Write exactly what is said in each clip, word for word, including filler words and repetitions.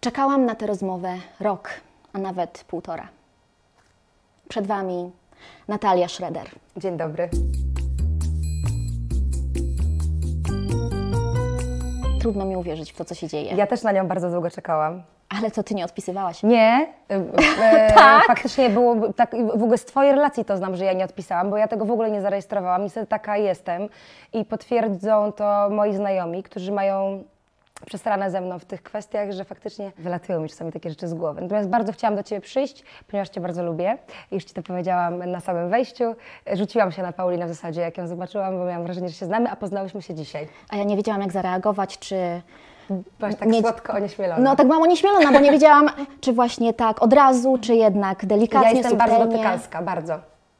Czekałam na tę rozmowę rok, a nawet półtora. Przed Wami Natalia Schroeder. Dzień dobry. Trudno mi uwierzyć w to, co się dzieje. Ja też na nią bardzo długo czekałam. Ale to Ty nie odpisywałaś. Nie, e, Tak? faktycznie było tak, w ogóle z Twojej relacji to znam, że ja nie odpisałam, bo ja tego w ogóle nie zarejestrowałam. Niestety taka jestem i potwierdzą to moi znajomi, którzy mają przesrane ze mną w tych kwestiach, że faktycznie wylatują mi czasami takie rzeczy z głowy. Natomiast bardzo chciałam do Ciebie przyjść, ponieważ Cię bardzo lubię. Już Ci to powiedziałam na samym wejściu. Rzuciłam się na Paulinę w zasadzie, jak ją zobaczyłam, bo miałam wrażenie, że się znamy, a poznałyśmy się dzisiaj. A ja nie wiedziałam, jak zareagować, czy... Byłaś tak mieć... słodko onieśmielona. No tak mało nieśmielona, bo nie wiedziałam, czy właśnie tak od razu, czy jednak delikatnie, Ja jestem subtelnie. bardzo dotykalska, bardzo.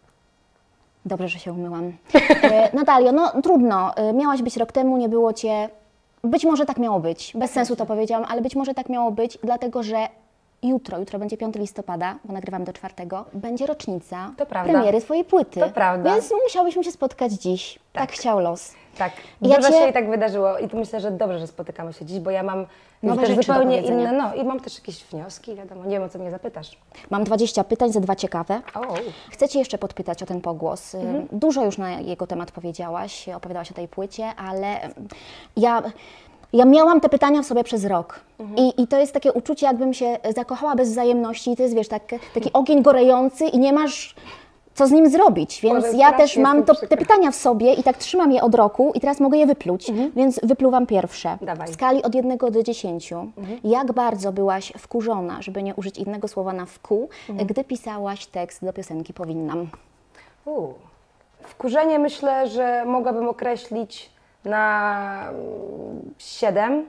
Dobrze, że się umyłam. E, Natalio, no trudno. E, Miałaś być rok temu, nie było Cię. Być może tak miało być. Bez sensu to powiedziałam, ale być może tak miało być, dlatego że jutro, jutro będzie piątego listopada, bo nagrywam do czwartego, będzie rocznica To prawda. premiery Twojej płyty. To prawda. Więc musiałyśmy się spotkać dziś. Tak, tak chciał los. Tak, I ja dużo cię- się i tak wydarzyło i to myślę, że dobrze, że spotykamy się dziś, bo ja mam Nowe też rzeczy do zupełnie powiedzenia. inne, no i mam też jakieś wnioski, wiadomo, nie wiem, o co mnie zapytasz. Mam dwadzieścia pytań, ze dwa ciekawe. O, Chcę Cię jeszcze podpytać o ten pogłos. Mhm. Dużo już na jego temat powiedziałaś, opowiadałaś o tej płycie, ale ja, ja miałam te pytania w sobie przez rok. Mhm. I, I to jest takie uczucie, jakbym się zakochała bez wzajemności. I to jest, wiesz, tak, taki ogień gorejący i nie masz co z nim zrobić. Więc Boże, ja strasznie też mam jest to, mi te przykro. pytania w sobie i tak trzymam je od roku i teraz mogę je wypluć. Więc wypluwam pierwsze. Dawaj. W skali od jednego do dziesięciu. Jak bardzo byłaś wkurzona, żeby nie użyć innego słowa na wkół, gdy pisałaś tekst do piosenki Powinnam? u. Wkurzenie myślę, że mogłabym określić na mm, siedem,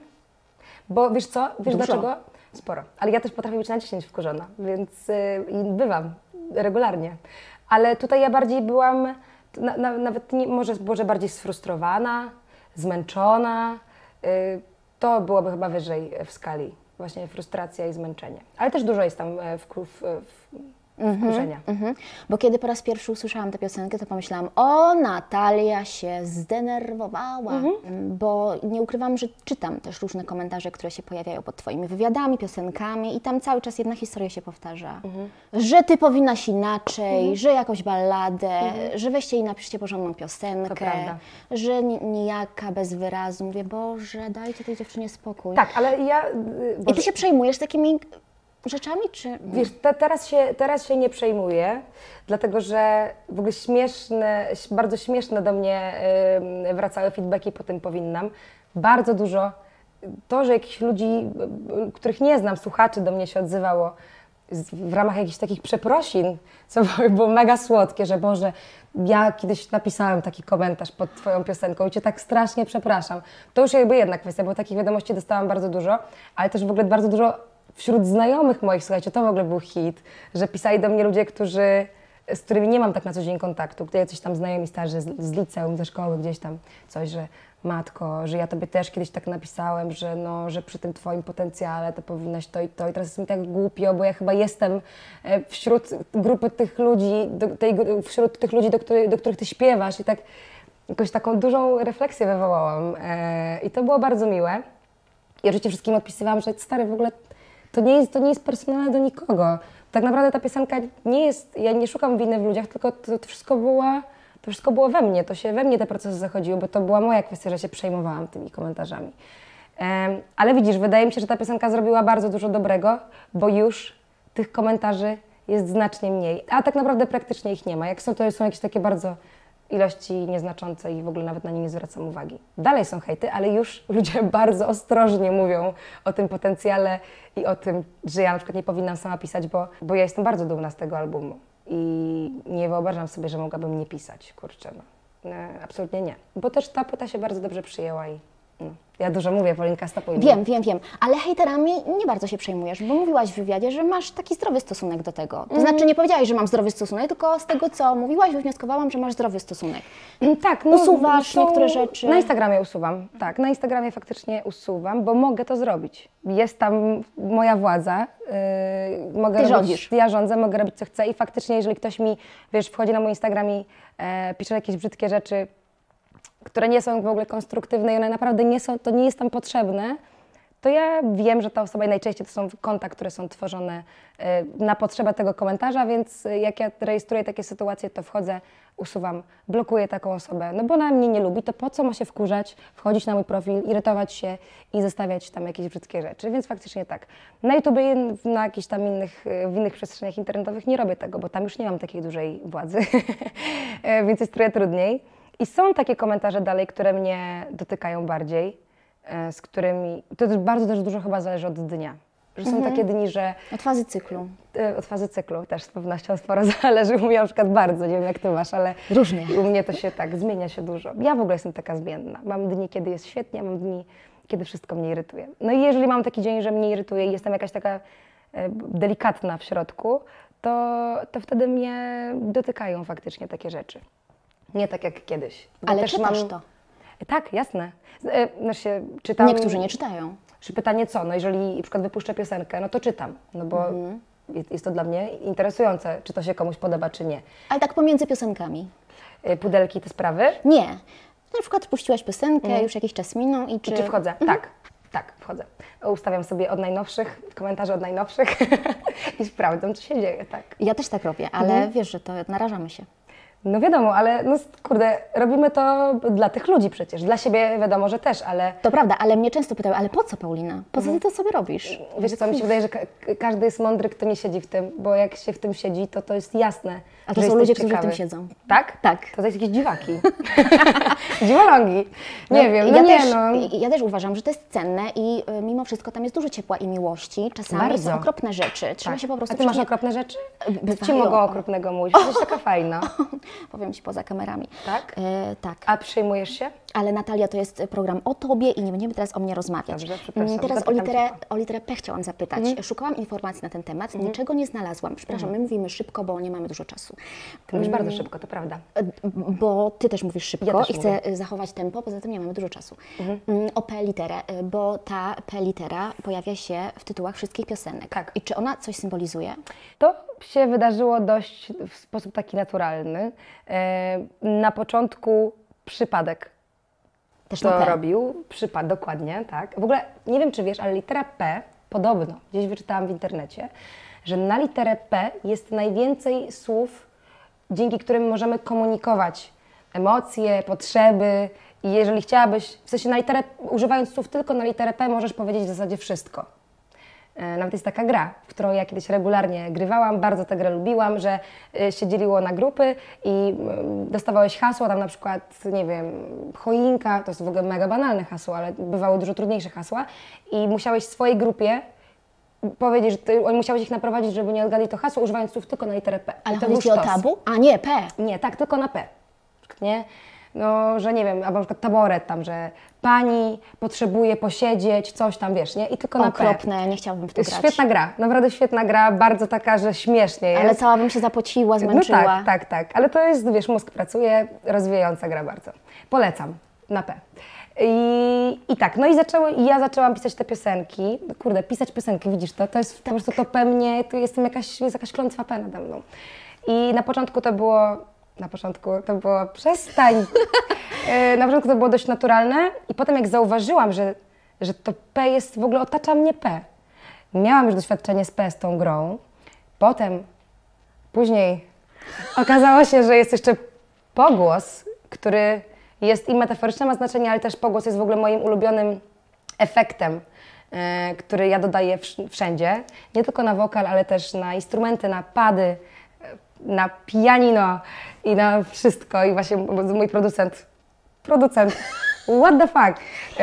bo wiesz co, wiesz Dużo. dlaczego? Sporo, ale ja też potrafię być na dziesięć wkurzona, więc y, i bywam regularnie. Ale tutaj ja bardziej byłam, na, na, nawet nie, może, może bardziej sfrustrowana, zmęczona. Y, to byłoby chyba wyżej w skali, właśnie frustracja i zmęczenie. Ale też dużo jest tam e, wku- w, w, wkurzenia. Mhm. Bo kiedy po raz pierwszy usłyszałam tę piosenkę, to pomyślałam, o, Natalia się zdenerwowała. Bo nie ukrywam, że czytam też różne komentarze, które się pojawiają pod Twoimi wywiadami, piosenkami i tam cały czas jedna historia się powtarza. Że Ty powinnaś inaczej, że jakąś balladę, że weźcie i napiszcie porządną piosenkę, To prawda. że ni- nijaka bez wyrazu. Mówię, Boże, dajcie tej dziewczynie spokój. Tak, ale ja... y, I Boże, Ty się przejmujesz takimi rzeczami, czy... Wiesz, te, teraz, się, teraz się nie przejmuję, dlatego że w ogóle śmieszne, bardzo śmieszne do mnie y, wracały feedbacki po tym Powinnam. Bardzo dużo. To, że jakichś ludzi, y, których nie znam, słuchaczy do mnie się odzywało z, w ramach jakichś takich przeprosin, co było mega słodkie, że Boże, ja kiedyś napisałem taki komentarz pod Twoją piosenką i Cię tak strasznie przepraszam. To już jakby jedna kwestia, bo takich wiadomości dostałam bardzo dużo, ale też w ogóle bardzo dużo wśród znajomych moich, słuchajcie, to w ogóle był hit, że pisali do mnie ludzie, którzy, z którymi nie mam tak na co dzień kontaktu, gdy jacyś tam znajomi starzy z, z liceum, ze szkoły gdzieś tam, coś, że matko, że ja Tobie też kiedyś tak napisałem, że no, że przy tym Twoim potencjale to powinnaś to i to i teraz jest mi tak głupio, bo ja chyba jestem e, wśród grupy tych ludzi, do, tej, gru- wśród tych ludzi, do, których, do których Ty śpiewasz i tak jakąś taką dużą refleksję wywołałam e, i to było bardzo miłe. I oczywiście wszystkim odpisywałam, że stary, w ogóle to nie jest, to nie jest personalne do nikogo. Tak naprawdę ta piosenka nie jest, ja nie szukam winy w ludziach, tylko to, to wszystko było, to wszystko było we mnie, to się we mnie te procesy zachodziły, bo to była moja kwestia, że się przejmowałam tymi komentarzami. Em, ale widzisz, wydaje mi się, że ta piosenka zrobiła bardzo dużo dobrego, bo już tych komentarzy jest znacznie mniej, a tak naprawdę praktycznie ich nie ma. Jak są, to są jakieś takie bardzo ilości nieznaczące i w ogóle nawet na nie nie zwracam uwagi. Dalej są hejty, ale już ludzie bardzo ostrożnie mówią o tym potencjale i o tym, że ja na przykład nie powinnam sama pisać, bo, bo ja jestem bardzo dumna z tego albumu i nie wyobrażam sobie, że mogłabym nie pisać, kurczę, no. E, absolutnie nie. Bo też ta płyta się bardzo dobrze przyjęła i no. Ja dużo mówię, Paulinka, stopuj. Wiem, wiem, wiem, ale hejterami nie bardzo się przejmujesz, bo mówiłaś w wywiadzie, że masz taki zdrowy stosunek do tego. To znaczy nie powiedziałaś, że mam zdrowy stosunek, tylko z tego, co mówiłaś, wywnioskowałam, że masz zdrowy stosunek. Mm, Tak, no, Usuwasz są- niektóre rzeczy. Na Instagramie usuwam, tak, na Instagramie faktycznie usuwam, bo mogę to zrobić. Jest tam moja władza, yy, mogę Ty robić, rządzisz. ja rządzę, mogę robić co chcę i faktycznie, jeżeli ktoś mi, wiesz, wchodzi na mój Instagram i e, pisze jakieś brzydkie rzeczy, które nie są w ogóle konstruktywne i one naprawdę nie są, to nie jest tam potrzebne, to ja wiem, że ta osoba i najczęściej to są konta, które są tworzone na potrzebę tego komentarza, więc jak ja rejestruję takie sytuacje, to wchodzę, usuwam, blokuję taką osobę, no bo ona mnie nie lubi, to po co ma się wkurzać, wchodzić na mój profil, irytować się i zostawiać tam jakieś brzydkie rzeczy, więc faktycznie tak. Na YouTube, na jakichś tam innych, w innych przestrzeniach internetowych nie robię tego, bo tam już nie mam takiej dużej władzy, więc jest trochę trudniej. I są takie komentarze dalej, które mnie dotykają bardziej, z którymi, to też bardzo też dużo chyba zależy od dnia. Że są mhm. takie dni, że... Od fazy cyklu. Od fazy cyklu też z pewnością sporo zależy. U mnie na przykład bardzo, nie wiem jak ty masz, ale różnie. U mnie to się tak, zmienia się dużo. Ja w ogóle jestem taka zmienna. Mam dni, kiedy jest świetnie, mam dni, kiedy wszystko mnie irytuje. No i jeżeli mam taki dzień, że mnie irytuje i jestem jakaś taka e, delikatna w środku, to, to wtedy mnie dotykają faktycznie takie rzeczy. Nie tak jak kiedyś. Ale też czytasz mam... to? Tak, jasne. E, znaczy, czytam... Niektórzy nie czytają. Czy pytanie co? No jeżeli na przykład wypuszczę piosenkę, no to czytam, no bo mhm. jest, jest to dla mnie interesujące, czy to się komuś podoba, czy nie. Ale tak pomiędzy piosenkami? Pudelki, te sprawy? Nie. Na przykład puściłaś piosenkę, mhm. już jakiś czas minął i czy... I czy wchodzę? Mhm. Tak, tak, wchodzę. Ustawiam sobie od najnowszych, komentarze od najnowszych i sprawdzam, co się dzieje, tak. Ja też tak robię, ale mhm. wiesz, że to narażamy się. No wiadomo, ale no kurde, robimy to dla tych ludzi przecież. Dla siebie wiadomo, że też, ale... To prawda, ale mnie często pytają, ale po co, Paulina? Po co ty to sobie robisz? Wiesz co, mi się wydaje, że ka każdy jest mądry, kto nie siedzi w tym, bo jak się w tym siedzi, to to jest jasne. A to są ludzie, ciekawy. którzy w tym siedzą. Tak? Tak. To są jakieś dziwaki. Dziwolągi. Nie no, wiem, no ja nie też, no. Ja też uważam, że to jest cenne i y, mimo wszystko tam jest dużo ciepła i miłości. Czasami Bardzo. są okropne rzeczy. Trzeba tak. się po prostu... A ty masz okropne rzeczy? Ci mogą okropnego mówić, jesteś taka fajna. Powiem Ci poza kamerami. Tak? E, tak. A przyjmujesz się? Ale Natalia, to jest program o Tobie i nie będziemy teraz o mnie rozmawiać. Dobrze, przepraszam. Teraz o literę, o literę P chciałam zapytać. Mhm. Szukałam informacji na ten temat, mhm. niczego nie znalazłam. Przepraszam, mhm. my mówimy szybko, bo nie mamy dużo czasu. Ty mówisz bardzo szybko, to prawda. Bo Ty też mówisz szybko ja też i chcę mówię. zachować tempo, poza tym nie mamy dużo czasu. Mhm. O P literę, bo ta P litera pojawia się w tytułach wszystkich piosenek. Tak. I czy ona coś symbolizuje? To się wydarzyło dość w sposób taki naturalny. Na początku przypadek Też to na P. robił. Przypad, dokładnie, tak. W ogóle nie wiem, czy wiesz, ale litera P, podobno, gdzieś wyczytałam w internecie, że na literę P jest najwięcej słów, dzięki którym możemy komunikować emocje, potrzeby i jeżeli chciałabyś, w sensie na literę, używając słów tylko na literę P możesz powiedzieć w zasadzie wszystko. Nawet jest taka gra, w którą ja kiedyś regularnie grywałam, bardzo tę grę lubiłam, że się dzieliło na grupy i dostawałeś hasło, tam na przykład, nie wiem, choinka, to jest w ogóle mega banalne hasło, ale bywały dużo trudniejsze hasła i musiałeś swojej grupie powiedzieć, że ty, musiałeś ich naprowadzić, żeby nie odgadli to hasło, używając słów tylko na literę P. Ale chodzi Ci o tabu? A nie, P. Nie, tak, tylko na P. Nie? No, że nie wiem, albo na przykład taboret tam, że pani potrzebuje posiedzieć, coś tam, wiesz, nie? I tylko na P. Okropne, nie chciałabym w to jest grać. Świetna gra, naprawdę świetna gra, bardzo taka, że śmiesznie jest. Ale cała bym się zapociła, zmęczyła. No tak, tak, tak, ale to jest, wiesz, mózg pracuje, rozwijająca gra bardzo. Polecam, na P. I, i tak, no i zaczęły, i ja zaczęłam pisać te piosenki. Kurde, pisać piosenki, widzisz to? To jest tak. Po prostu to P mnie, tu jestem jakaś, jest jakaś klątwa P nade mną. I na początku to było, na początku to było przestań. Na początku to było dość naturalne i potem jak zauważyłam, że, że to P jest, w ogóle otacza mnie P. Miałam już doświadczenie z P, z tą grą. Potem, później okazało się, że jest jeszcze pogłos, który jest i metaforyczne ma znaczenie, ale też pogłos jest w ogóle moim ulubionym efektem, e, który ja dodaję wszędzie. Nie tylko na wokal, ale też na instrumenty, na pady, na pianino i na wszystko. I właśnie mój producent, producent, what the fuck.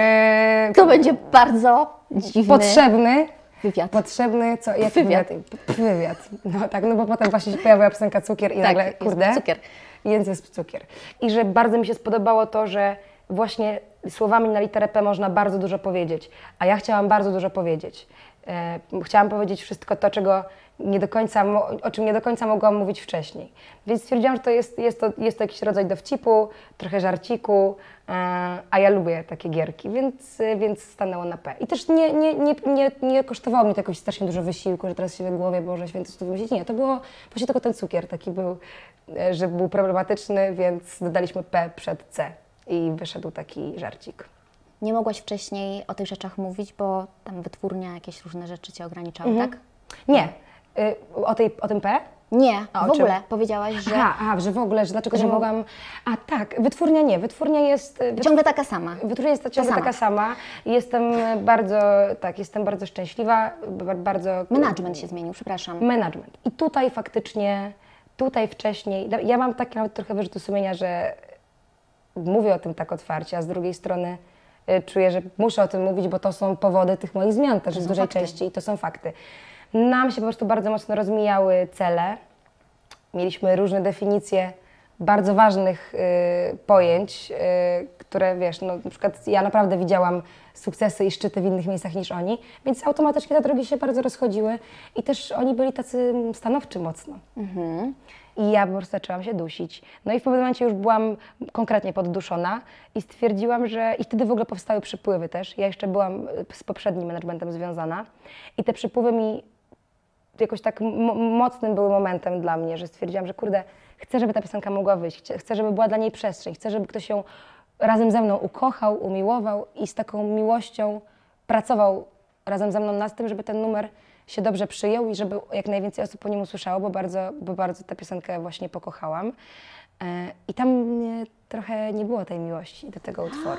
E, to będzie bardzo dziwny potrzebny. Wywiad. Potrzebny, co? Jak wywiad. wywiad? Wywiad. No tak, no bo potem właśnie się pojawiła piosenka Cukier i tak, nagle, kurde. Jest cukier. Więc jest cukier. I że bardzo mi się spodobało to, że właśnie słowami na literę P można bardzo dużo powiedzieć, a ja chciałam bardzo dużo powiedzieć. E, chciałam powiedzieć wszystko to, czego nie do końca, o czym nie do końca mogłam mówić wcześniej. Więc stwierdziłam, że to jest, jest, to, jest to jakiś rodzaj dowcipu, trochę żarciku, e, a ja lubię takie gierki, więc, więc stanęło na P. I też nie, nie, nie, nie, nie kosztowało mnie to jakoś strasznie dużo wysiłku, że teraz się w głowie, Boże Święty, co tu wymyślić. Nie, to było właśnie tylko ten cukier taki był, że był problematyczny, więc dodaliśmy P przed C i wyszedł taki żarcik. nie mogłaś wcześniej o tych rzeczach mówić, bo tam wytwórnia, jakieś różne rzeczy Cię ograniczały, Mhm. tak? Nie. Y, o, tej, o tym P? Nie, A, w o czym? ogóle powiedziałaś, że Aha, aha, że w ogóle, że dlaczego Że nie w- mogłam... A tak, wytwórnia nie. Wytwórnia jest... y, wytw- ciągle taka sama. Wytwórnia jest ciągle sama. taka sama. Jestem bardzo, tak, jestem bardzo szczęśliwa, ba- bardzo... Management się zmienił, przepraszam. Management. I tutaj faktycznie, tutaj wcześniej, ja mam takie nawet trochę wyrzuty sumienia, że mówię o tym tak otwarcie, a z drugiej strony y, czuję, że muszę o tym mówić, bo to są powody tych moich zmian też w są dużej fakty. części i to są fakty. Nam się po prostu bardzo mocno rozmijały cele. Mieliśmy różne definicje bardzo ważnych y, pojęć, y, które wiesz, no na przykład ja naprawdę widziałam sukcesy i szczyty w innych miejscach niż oni, więc automatycznie te drogi się bardzo rozchodziły i też oni byli tacy stanowczy mocno. I ja po prostu zaczęłam się dusić. No i w pewnym momencie już byłam konkretnie podduszona i stwierdziłam, że... I wtedy w ogóle powstały przypływy też. Ja jeszcze byłam z poprzednim managementem związana i te przypływy mi jakoś tak mo- mocnym były momentem dla mnie, że stwierdziłam, że kurde, chcę, żeby ta piosenka mogła wyjść, chcę, chcę, żeby była dla niej przestrzeń, chcę, żeby ktoś ją razem ze mną ukochał, umiłował i z taką miłością pracował razem ze mną nad tym, żeby ten numer się dobrze przyjął i żeby jak najwięcej osób po nim usłyszało, bo bardzo, bo bardzo tę piosenkę właśnie pokochałam. E, I tam nie, trochę nie było tej miłości do tego utworu.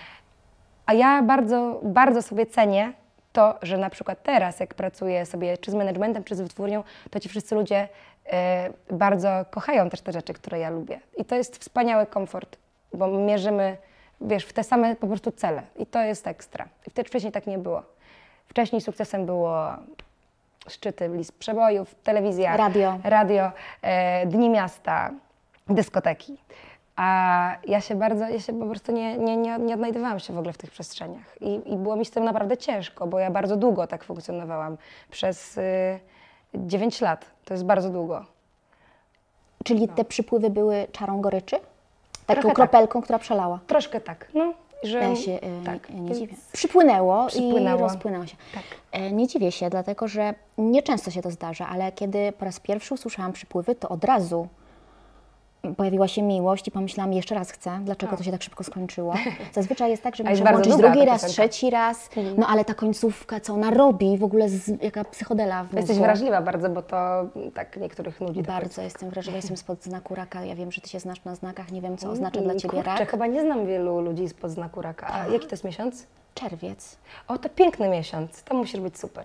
A ja bardzo, bardzo sobie cenię to, że na przykład teraz, jak pracuję sobie czy z managementem, czy z wytwórnią, to ci wszyscy ludzie e, bardzo kochają też te rzeczy, które ja lubię. I to jest wspaniały komfort, bo mierzymy, wiesz, w te same po prostu cele. I to jest ekstra. I wtedy wcześniej tak nie było. Wcześniej sukcesem było szczyty list przebojów, telewizja, Radio. radio e, Dni Miasta, dyskoteki. A ja się bardzo, ja się po prostu nie, nie, nie, nie odnajdywałam się w ogóle w tych przestrzeniach. I, I było mi z tym naprawdę ciężko, bo ja bardzo długo tak funkcjonowałam. Przez y, dziewięć lat. To jest bardzo długo. Czyli te przypływy były czarą goryczy? Taką Trochę tak. kropelką, która przelała? Troszkę tak. No, że, Ja się y, tak, nie, nie więc- dziwię. Przypłynęło, Przypłynęło. i rozpłynęło się. Tak. E, Nie dziwię się, dlatego że nieczęsto się to zdarza, ale kiedy po raz pierwszy usłyszałam przypływy, to od razu pojawiła się miłość i pomyślałam, jeszcze raz chcę, dlaczego to się tak szybko skończyło. Zazwyczaj jest tak, że A jest muszę bardzo włączyć długa drugi ta raz, piosenka. trzeci raz, no ale ta końcówka, co ona robi, w ogóle z, jaka psychodela w Jesteś mózgu. wrażliwa bardzo, bo to tak niektórych nudzi. to Bardzo jestem wrażliwa, jestem spod znaku raka. Ja wiem, że Ty się znasz na znakach, nie wiem, co oznacza dla Ciebie Kurczę, rak. chyba nie znam wielu ludzi spod znaku raka. A jaki to jest miesiąc? Czerwiec. O, to piękny miesiąc. To musisz być super.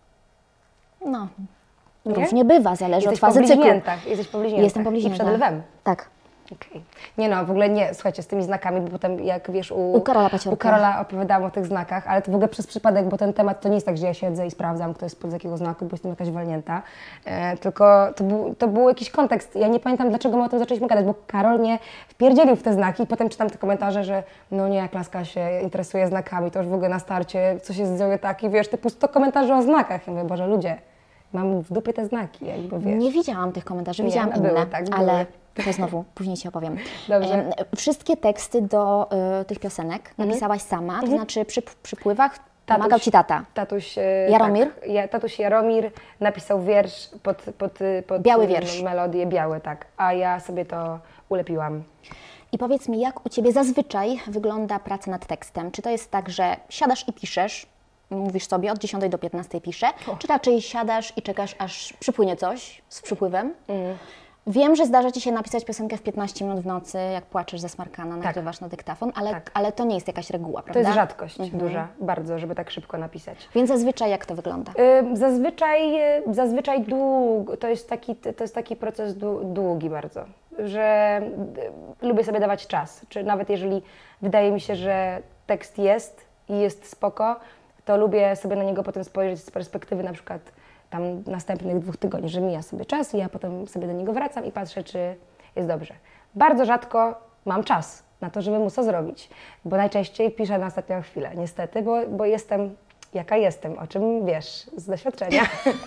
No, Nie? różnie bywa, zależy Jesteś od fazy po cyklu. bliźniętach. Jesteś po bliźniętach. Jestem po bliźniętach. I przed lwem. Tak. Okej. Nie no, w ogóle nie, słuchajcie, z tymi znakami, bo potem jak wiesz, u, U Karola Paciorka. u Karola opowiadałam o tych znakach, ale to w ogóle przez przypadek, bo ten temat to nie jest tak, że ja siedzę i sprawdzam, kto jest spod jakiego znaku, bo jestem jakaś walnięta, e, tylko to był, to był jakiś kontekst. Ja nie pamiętam, dlaczego my o tym zaczęliśmy gadać, bo Karol mnie wpierdzielił w te znaki i potem czytam te komentarze, że no nie, jak laska się interesuje znakami, to już w ogóle na starcie coś jest dzieje tak i wiesz, typu sto komentarzy o znakach. Ja mówię, Boże, ludzie, mam w dupie te znaki, jakby wiesz. Nie widziałam tych komentarzy, Nie, widziałam no były, inne, tak, ale były. to znowu, później Ci opowiem. Dobrze. Em, Wszystkie teksty do y, tych piosenek napisałaś sama, to znaczy przy przypływach pomagał Ci tata. Tatuś, e, Jaromir? Tak, ja, tatuś Jaromir napisał wiersz pod, pod, pod Biały e, wiersz. melodię, biały, tak. A ja sobie to ulepiłam. I powiedz mi, jak u Ciebie zazwyczaj wygląda praca nad tekstem? Czy to jest tak, że siadasz i piszesz, mówisz sobie od dziesiątej do piętnastej piszę, czy raczej siadasz i czekasz, aż przypłynie coś z przypływem? Mm. Wiem, że zdarza Ci się napisać piosenkę w piętnaście minut w nocy, jak płaczesz ze smarkana, nagrywasz na dyktafon, ale, Tak. ale to nie jest jakaś reguła, prawda? To jest rzadkość duża, bardzo, żeby tak szybko napisać. Więc zazwyczaj jak to wygląda? Y, Zazwyczaj, y, zazwyczaj długo, to jest taki, to jest taki proces dłu- długi bardzo, że y, lubię sobie dawać czas, czy nawet jeżeli wydaje mi się, że tekst jest i jest spoko, to lubię sobie na niego potem spojrzeć z perspektywy na przykład tam następnych dwóch tygodni, że mija sobie czas i ja potem sobie do niego wracam i patrzę, czy jest dobrze. Bardzo rzadko mam czas na to, żeby móc to zrobić, bo najczęściej piszę na ostatnią chwilę, niestety, bo, bo jestem jaka jestem, o czym wiesz z doświadczenia.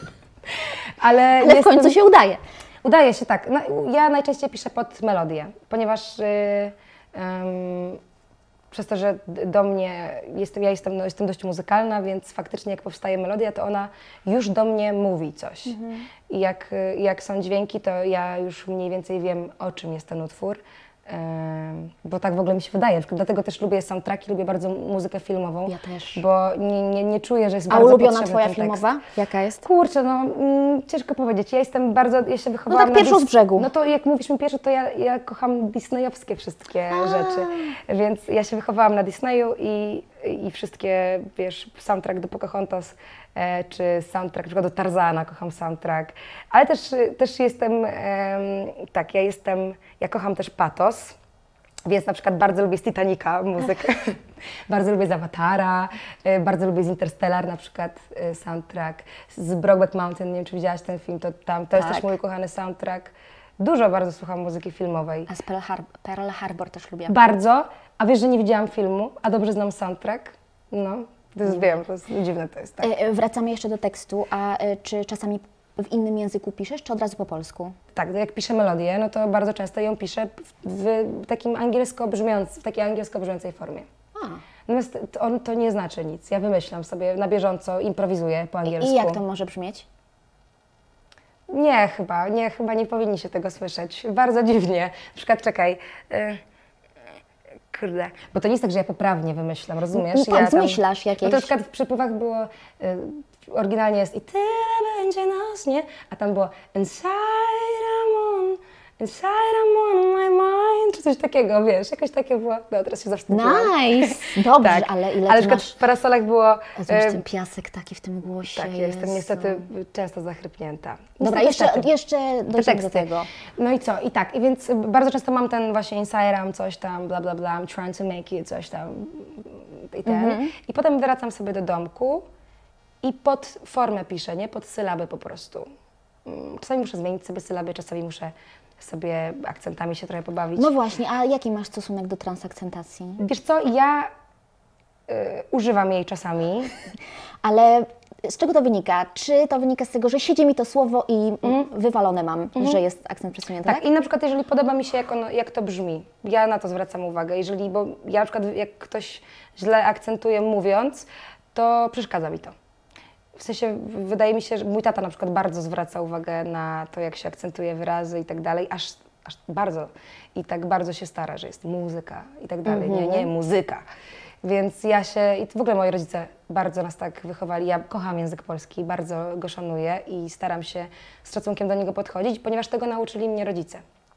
Ale, Ale w jestem, końcu się udaje. Udaje się, tak. No, ja najczęściej piszę pod melodię, ponieważ yy, ym, przez to, że d- do mnie, jestem, ja jestem, no, jestem dość muzykalna, więc faktycznie jak powstaje melodia, to ona już do mnie mówi coś. I jak, y, jak są dźwięki, to ja już mniej więcej wiem, o czym jest ten utwór. Yy, bo tak w ogóle mi się wydaje. Dlatego też lubię soundtracki, lubię bardzo muzykę filmową. Ja też. Bo nie, nie, nie czuję, że jest A bardzo ulubiona potrzebny twoja ten filmowa? tekst. Jaka jest? Kurczę, no mm, ciężko powiedzieć. Ja jestem bardzo, ja się No wychowałam tak na pierwszą z Dis- brzegu. No to jak mówisz mi pierwsze, to ja, ja kocham disneyowskie wszystkie A. rzeczy. Więc ja się wychowałam na Disneyu i, i wszystkie, wiesz, soundtrack do Pocahontas, e, czy soundtrack na przykład do Tarzana, kocham soundtrack. Ale też, też jestem, em, tak, ja jestem, ja kocham też patos. Więc na przykład bardzo lubię z Titanica muzykę, bardzo lubię z Awatara, y, bardzo lubię z Interstellar na przykład y, soundtrack, z Brokeback Mountain, nie wiem czy widziałaś ten film, to tam, to jest Tak. też mój ukochany soundtrack. Dużo bardzo słucham muzyki filmowej. A z Pearl, Har- Pearl Harbor też lubię. Bardzo, a wiesz, że nie widziałam filmu, a dobrze znam soundtrack? No, to jest, wiem, to jest dziwne to jest, tak. E, Wracamy jeszcze do tekstu, a e, czy czasami w innym języku piszesz, czy od razu po polsku? Tak, no jak piszę melodię, no to bardzo często ją piszę w, w takim angielsko brzmiąc, w takiej angielsko brzmiącej formie. A. Natomiast to, on, to nie znaczy nic. Ja wymyślam sobie na bieżąco, improwizuję po angielsku. I jak to może brzmieć? Nie, chyba, nie, chyba nie powinni się tego słyszeć. Bardzo dziwnie. Na przykład, czekaj. Y, kurde. Bo to nie jest tak, że ja poprawnie wymyślam, rozumiesz? No tak, ja zmyślasz jakieś. No to na przykład w przypływach było, y, oryginalnie jest i tyle będzie nas, nie? A tam było inside I'm on, inside I'm on my mind, czy coś takiego, wiesz, jakoś takie było. No, teraz się zawstydziłam. Nice! Dobrze, Tak, ale ile ale ty na przykład masz... w parasolach było... O, zobacz, y, ten piasek taki w tym głosie. tak, ja jestem Jezu. niestety często zachrypnięta. Dobra, Niestety, jeszcze, niestety. jeszcze Te dojdziemy do teksty. tego. No i co? I tak, i więc bardzo często mam ten właśnie inside I'm coś tam, bla bla bla, I'm trying to make it, coś tam i ten. Mhm. I potem wracam sobie do domku i pod formę piszę, nie? Pod sylaby po prostu. Mm, Czasami muszę zmienić sobie sylaby, czasami muszę sobie akcentami się trochę pobawić. No właśnie, a jaki masz stosunek do transakcentacji? Wiesz co, ja y, używam jej czasami. Ale z czego to wynika? Czy to wynika z tego, że siedzi mi to słowo i wywalone mam, że jest akcent przesunięty? Tak, i na przykład jeżeli podoba mi się, jak, ono, jak to brzmi, ja na to zwracam uwagę. Jeżeli, bo ja na przykład jak ktoś źle akcentuje mówiąc, to przeszkadza mi to. W sensie wydaje mi się, że mój tata na przykład bardzo zwraca uwagę na to, jak się akcentuje wyrazy i tak dalej, aż, aż bardzo. I tak bardzo się stara, że jest muzyka i tak dalej. Nie, nie, muzyka. Więc ja się, i w ogóle moi rodzice bardzo nas tak wychowali, ja kocham język polski, bardzo go szanuję i staram się z szacunkiem do niego podchodzić, ponieważ tego nauczyli mnie rodzice.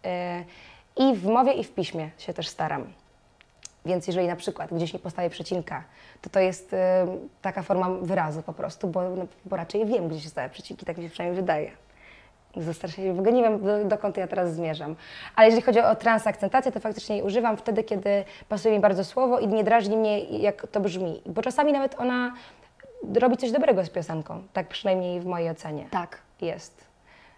Yy, I w mowie, i w piśmie się też staram. Więc jeżeli na przykład gdzieś nie powstaje przecinka, to to jest y, taka forma wyrazu po prostu, bo, no, bo raczej wiem, gdzie się stały przecinki, tak mi się przynajmniej wydaje. Zastarszę się, w ogóle nie wiem, do, dokąd ja teraz zmierzam. Ale jeżeli chodzi o transakcentację, to faktycznie jej używam wtedy, kiedy pasuje mi bardzo słowo i nie drażni mnie, jak to brzmi. Bo czasami nawet ona robi coś dobrego z piosenką, tak przynajmniej w mojej ocenie Tak. jest.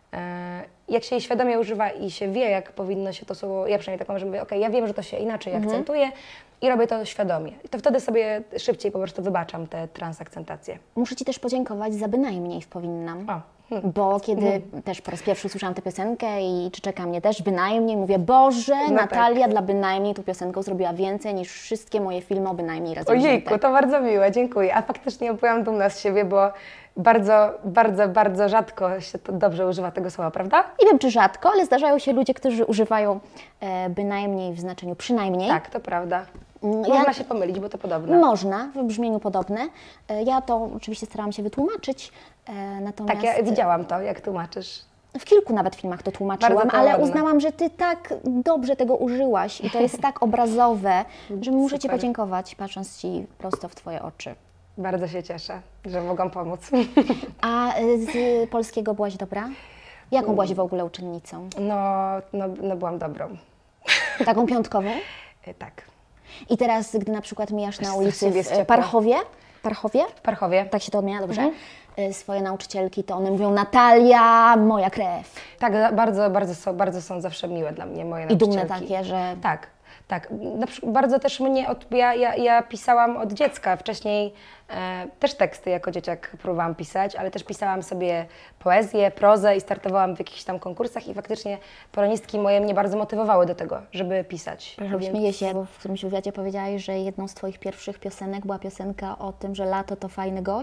Jak się jej świadomie używa i się wie, jak powinno się to słowo, ja przynajmniej tak mam, że mówię, okej, ja wiem, że to się inaczej akcentuje i robię to świadomie. I to wtedy sobie szybciej po prostu wybaczam te transakcentacje. Muszę Ci też podziękować za bynajmniej w Powinnam. O, hmm. Bo kiedy też po raz pierwszy usłyszałam tę piosenkę i czy czeka mnie też bynajmniej, mówię, Boże, No Natalia tak. dla bynajmniej tą piosenką zrobiła więcej niż wszystkie moje filmy o bynajmniej razem Ojejku, wzięte. to bardzo miłe, dziękuję. A faktycznie byłam dumna z siebie, bo bardzo, bardzo, bardzo rzadko się to dobrze używa tego słowa, prawda? Nie wiem, czy rzadko, ale zdarzają się ludzie, którzy używają e, bynajmniej w znaczeniu przynajmniej. Tak, to prawda. Mm, Można ja- się pomylić, bo to podobne. Można, w brzmieniu podobne. E, Ja to oczywiście starałam się wytłumaczyć, e, natomiast Tak, ja widziałam to, jak tłumaczysz. w kilku nawet filmach to tłumaczyłam, Bardzo to ale ładne. uznałam, że Ty tak dobrze tego użyłaś i to jest tak obrazowe, że muszę Ci Super. podziękować, patrząc Ci prosto w Twoje oczy. Bardzo się cieszę, że mogłam pomóc. A e, z polskiego byłaś dobra? Jaką byłaś w ogóle uczennicą? No, no, no byłam dobrą. Taką piątkową? E, Tak. I teraz, gdy na przykład mijasz na Aż ulicy strasznie jest w e, ciepło. Parchowie, Parchowie? W Parchowie. Tak się to odmienia, dobrze? E, Swoje nauczycielki, to one mówią Natalia, moja krew. Tak, bardzo, bardzo są, bardzo są zawsze miłe dla mnie moje I dumne nauczycielki. takie, że Tak, tak. Na przykład bardzo też mnie, od, ja, ja, ja pisałam od dziecka, wcześniej e, też teksty jako dzieciak próbowałam pisać, ale też pisałam sobie poezję, prozę i startowałam w jakichś tam konkursach i faktycznie polonistki moje mnie bardzo motywowały do tego, żeby pisać. Przepraszam, Więc- śmieję się, bo w którymś wywiadzie powiedziałaś, że jedną z Twoich pierwszych piosenek była piosenka o tym, że lato to fajny gość.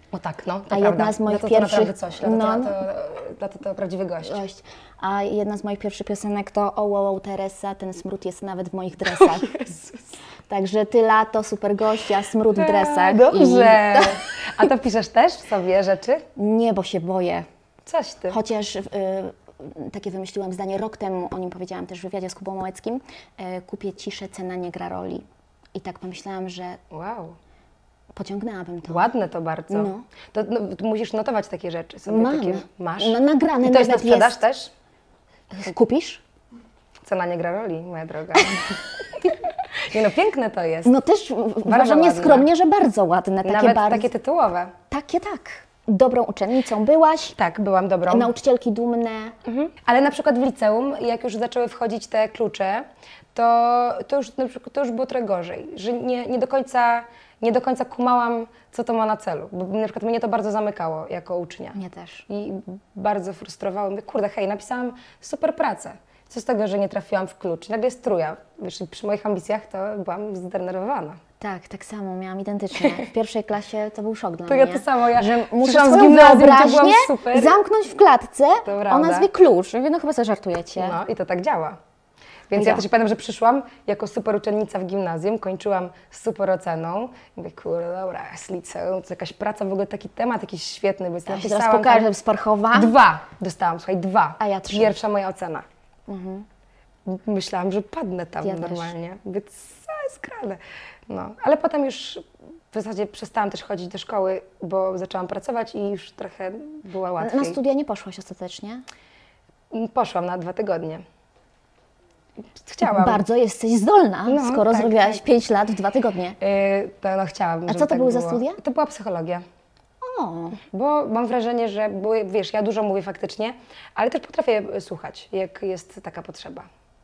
O tak, no, to A prawda. jedna z moich Dla to pierwszych... To naprawdę coś, dla to, no, to, to, dla to, to prawdziwy gość. gość. A jedna z moich pierwszych piosenek to O, wow, wow, Teresa, ten smród jest nawet w moich dresach. Także ty lato, super gościa, smród w dresach. Dobrze. I... A to piszesz też w sobie rzeczy? Nie, bo się boję. Coś ty. Chociaż y, takie wymyśliłam zdanie rok temu, o nim powiedziałam też w wywiadzie z Kubą Małeckim, y, kupię ciszę, cena nie gra roli. I tak pomyślałam, że wow. pociągnęłabym to. Ładne to bardzo. No. To, no, to musisz notować takie rzeczy sobie. Mam. Takie, masz? No, nagrane I to jest na nawet sprzedaż jest. też? Kupisz? Cena nie gra roli, moja droga. Nie no, piękne to jest. No też uważam nieskromnie, że bardzo ładne. Takie Nawet bardzo... takie tytułowe. Takie tak. Dobrą uczennicą byłaś. Tak, byłam dobrą. Nauczycielki dumne. Mhm. Ale na przykład w liceum, jak już zaczęły wchodzić te klucze, to, to, już, na przykład, to już było trochę gorzej. Że nie, nie, do końca, nie do końca kumałam, co to ma na celu. Bo na przykład mnie to bardzo zamykało jako ucznia. Mnie też. I bardzo frustrowało mnie. Kurde, hej, napisałam super pracę. Co z tego, że nie trafiłam w klucz? Nagle jest trójka. Wiesz, przy moich ambicjach to byłam zdenerwowana. Tak, tak samo, miałam identycznie. W pierwszej klasie to był szok dla To mnie. ja to samo, ja że muszę przyszłam z swoją gimnazjum, gdzie byłam wyobraźnię super. zamknąć w klatce To o prawda. nazwie klucz. Ja mówię, no chyba sobie żartujecie. No i to tak działa. Więc Ja. ja też pamiętam, że przyszłam jako super uczennica w gimnazjum, kończyłam z super oceną. I mówię, kurde, dobra, z liceum, to jakaś praca, w ogóle taki temat jakiś świetny, więc Ja się napisałam teraz pokażę tam- z Parchowa. Dwa dostałam, słuchaj, dwa. A ja trzy. Pierwsza moja ocena. Mhm. Myślałam, że padnę tam Ja też. normalnie, więc co jest grane. No, ale potem już w zasadzie przestałam też chodzić do szkoły, bo zaczęłam pracować i już trochę była łatwiej. Na studia nie poszłaś ostatecznie? Poszłam na dwa tygodnie. Chciałam. Bardzo jesteś zdolna, No, skoro tak, zrobiłaś tak. pięć lat w dwa tygodnie. Yy, to no chciałabym, A żeby co to tak były za było. studia? To była psychologia. O, Bo mam wrażenie, że były, wiesz, ja dużo mówię faktycznie, ale też potrafię słuchać, jak jest taka potrzeba.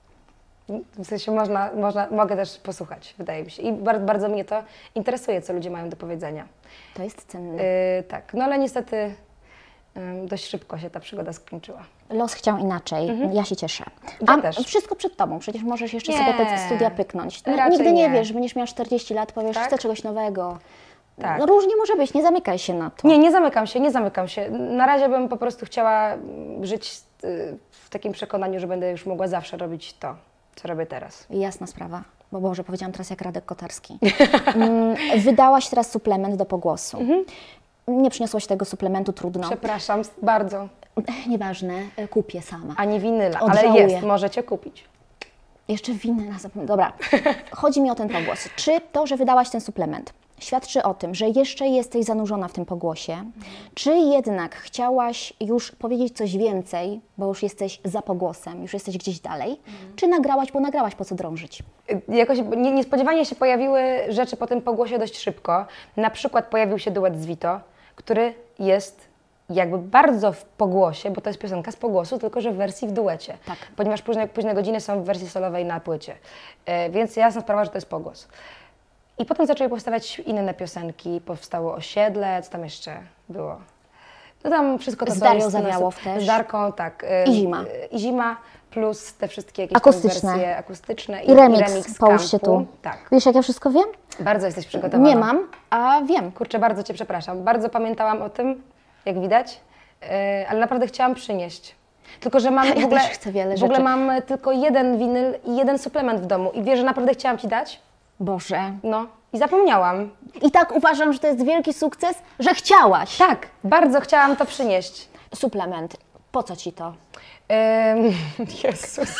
W sensie można, można, mogę też posłuchać, wydaje mi się. I bardzo, bardzo mnie to interesuje, co ludzie mają do powiedzenia. to jest cenne. Yy, tak, no ale niestety yy, dość szybko się ta przygoda skończyła. Los chciał inaczej, ja się cieszę. Ja A też. wszystko przed Tobą, przecież możesz jeszcze Nie. sobie te studia pyknąć. No, Raczej nigdy nie nie. wiesz, będziesz miała czterdzieści lat, powiesz, Tak? chcę czegoś nowego. Tak. No, różnie może być, nie zamykaj się na to. Nie, nie zamykam się, nie zamykam się. Na razie bym po prostu chciała mm, żyć yy, w takim przekonaniu, że będę już mogła zawsze robić to, co robię teraz. Jasna sprawa, bo Boże, powiedziałam teraz jak Radek Kotarski. Mm, Wydałaś teraz suplement do pogłosu. Nie przyniosłaś tego suplementu, trudno. Przepraszam bardzo. Nieważne, kupię sama. Ani winyla, ale Odżałuję. jest, możecie kupić. Jeszcze winny na zapom- Dobra, chodzi mi o ten pogłos. Czy to, że wydałaś ten suplement, świadczy o tym, że jeszcze jesteś zanurzona w tym pogłosie, czy jednak chciałaś już powiedzieć coś więcej, bo już jesteś za pogłosem, już jesteś gdzieś dalej, czy nagrałaś, bo nagrałaś, po co drążyć? Jakoś nie, niespodziewanie się pojawiły rzeczy po tym pogłosie dość szybko. Na przykład pojawił się duet z Vito, który jest jakby bardzo w pogłosie, bo to jest piosenka z pogłosu, tylko że w wersji w duecie. Tak. Ponieważ późne, późne godziny są w wersji solowej na płycie. E, więc jasna sprawa, że to jest pogłos. I potem zaczęły powstawać inne piosenki, powstało Osiedle, co tam jeszcze było? No tam wszystko to, Z co Darią jest na- Zawiałow też. Z Darką, tak. e, I Zima. e, I Zima, plus te wszystkie jakieś tam Akustyczne. wersje akustyczne. I remix, połóż się kampu. tu. Tak. Wiesz, jak ja wszystko wiem? Bardzo jesteś przygotowana. Nie mam, a wiem. Kurczę, bardzo Cię przepraszam. Bardzo pamiętałam o tym, jak widać, yy, ale naprawdę chciałam przynieść. Tylko, że mam Ja w ogóle, też chcę wiele w ogóle rzeczy. mam tylko jeden winyl i jeden suplement w domu i wiesz, że naprawdę chciałam Ci dać? Boże. No i zapomniałam. I tak uważam, że to jest wielki sukces, że chciałaś. Tak, bardzo chciałam to przynieść. Suplement. Po co Ci to? Ym, Jezus.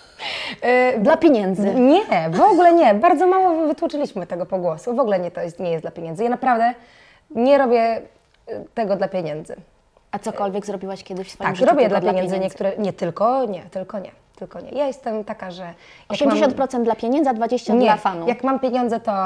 Yy, Dla pieniędzy. Nie, w ogóle nie. Bardzo mało wytłuczyliśmy tego pogłosu. W ogóle nie, to jest, nie jest dla pieniędzy. Ja naprawdę nie robię y, tego dla pieniędzy. A cokolwiek zrobiłaś kiedyś w swoim Tak, życiu robię tylko dla pieniędzy, niektóre, nie tylko, nie, tylko nie, tylko nie. Ja jestem taka, że jak osiemdziesiąt procent dla pieniędzy, a dwadzieścia procent mam, dla nie, fanu. jak mam pieniądze, to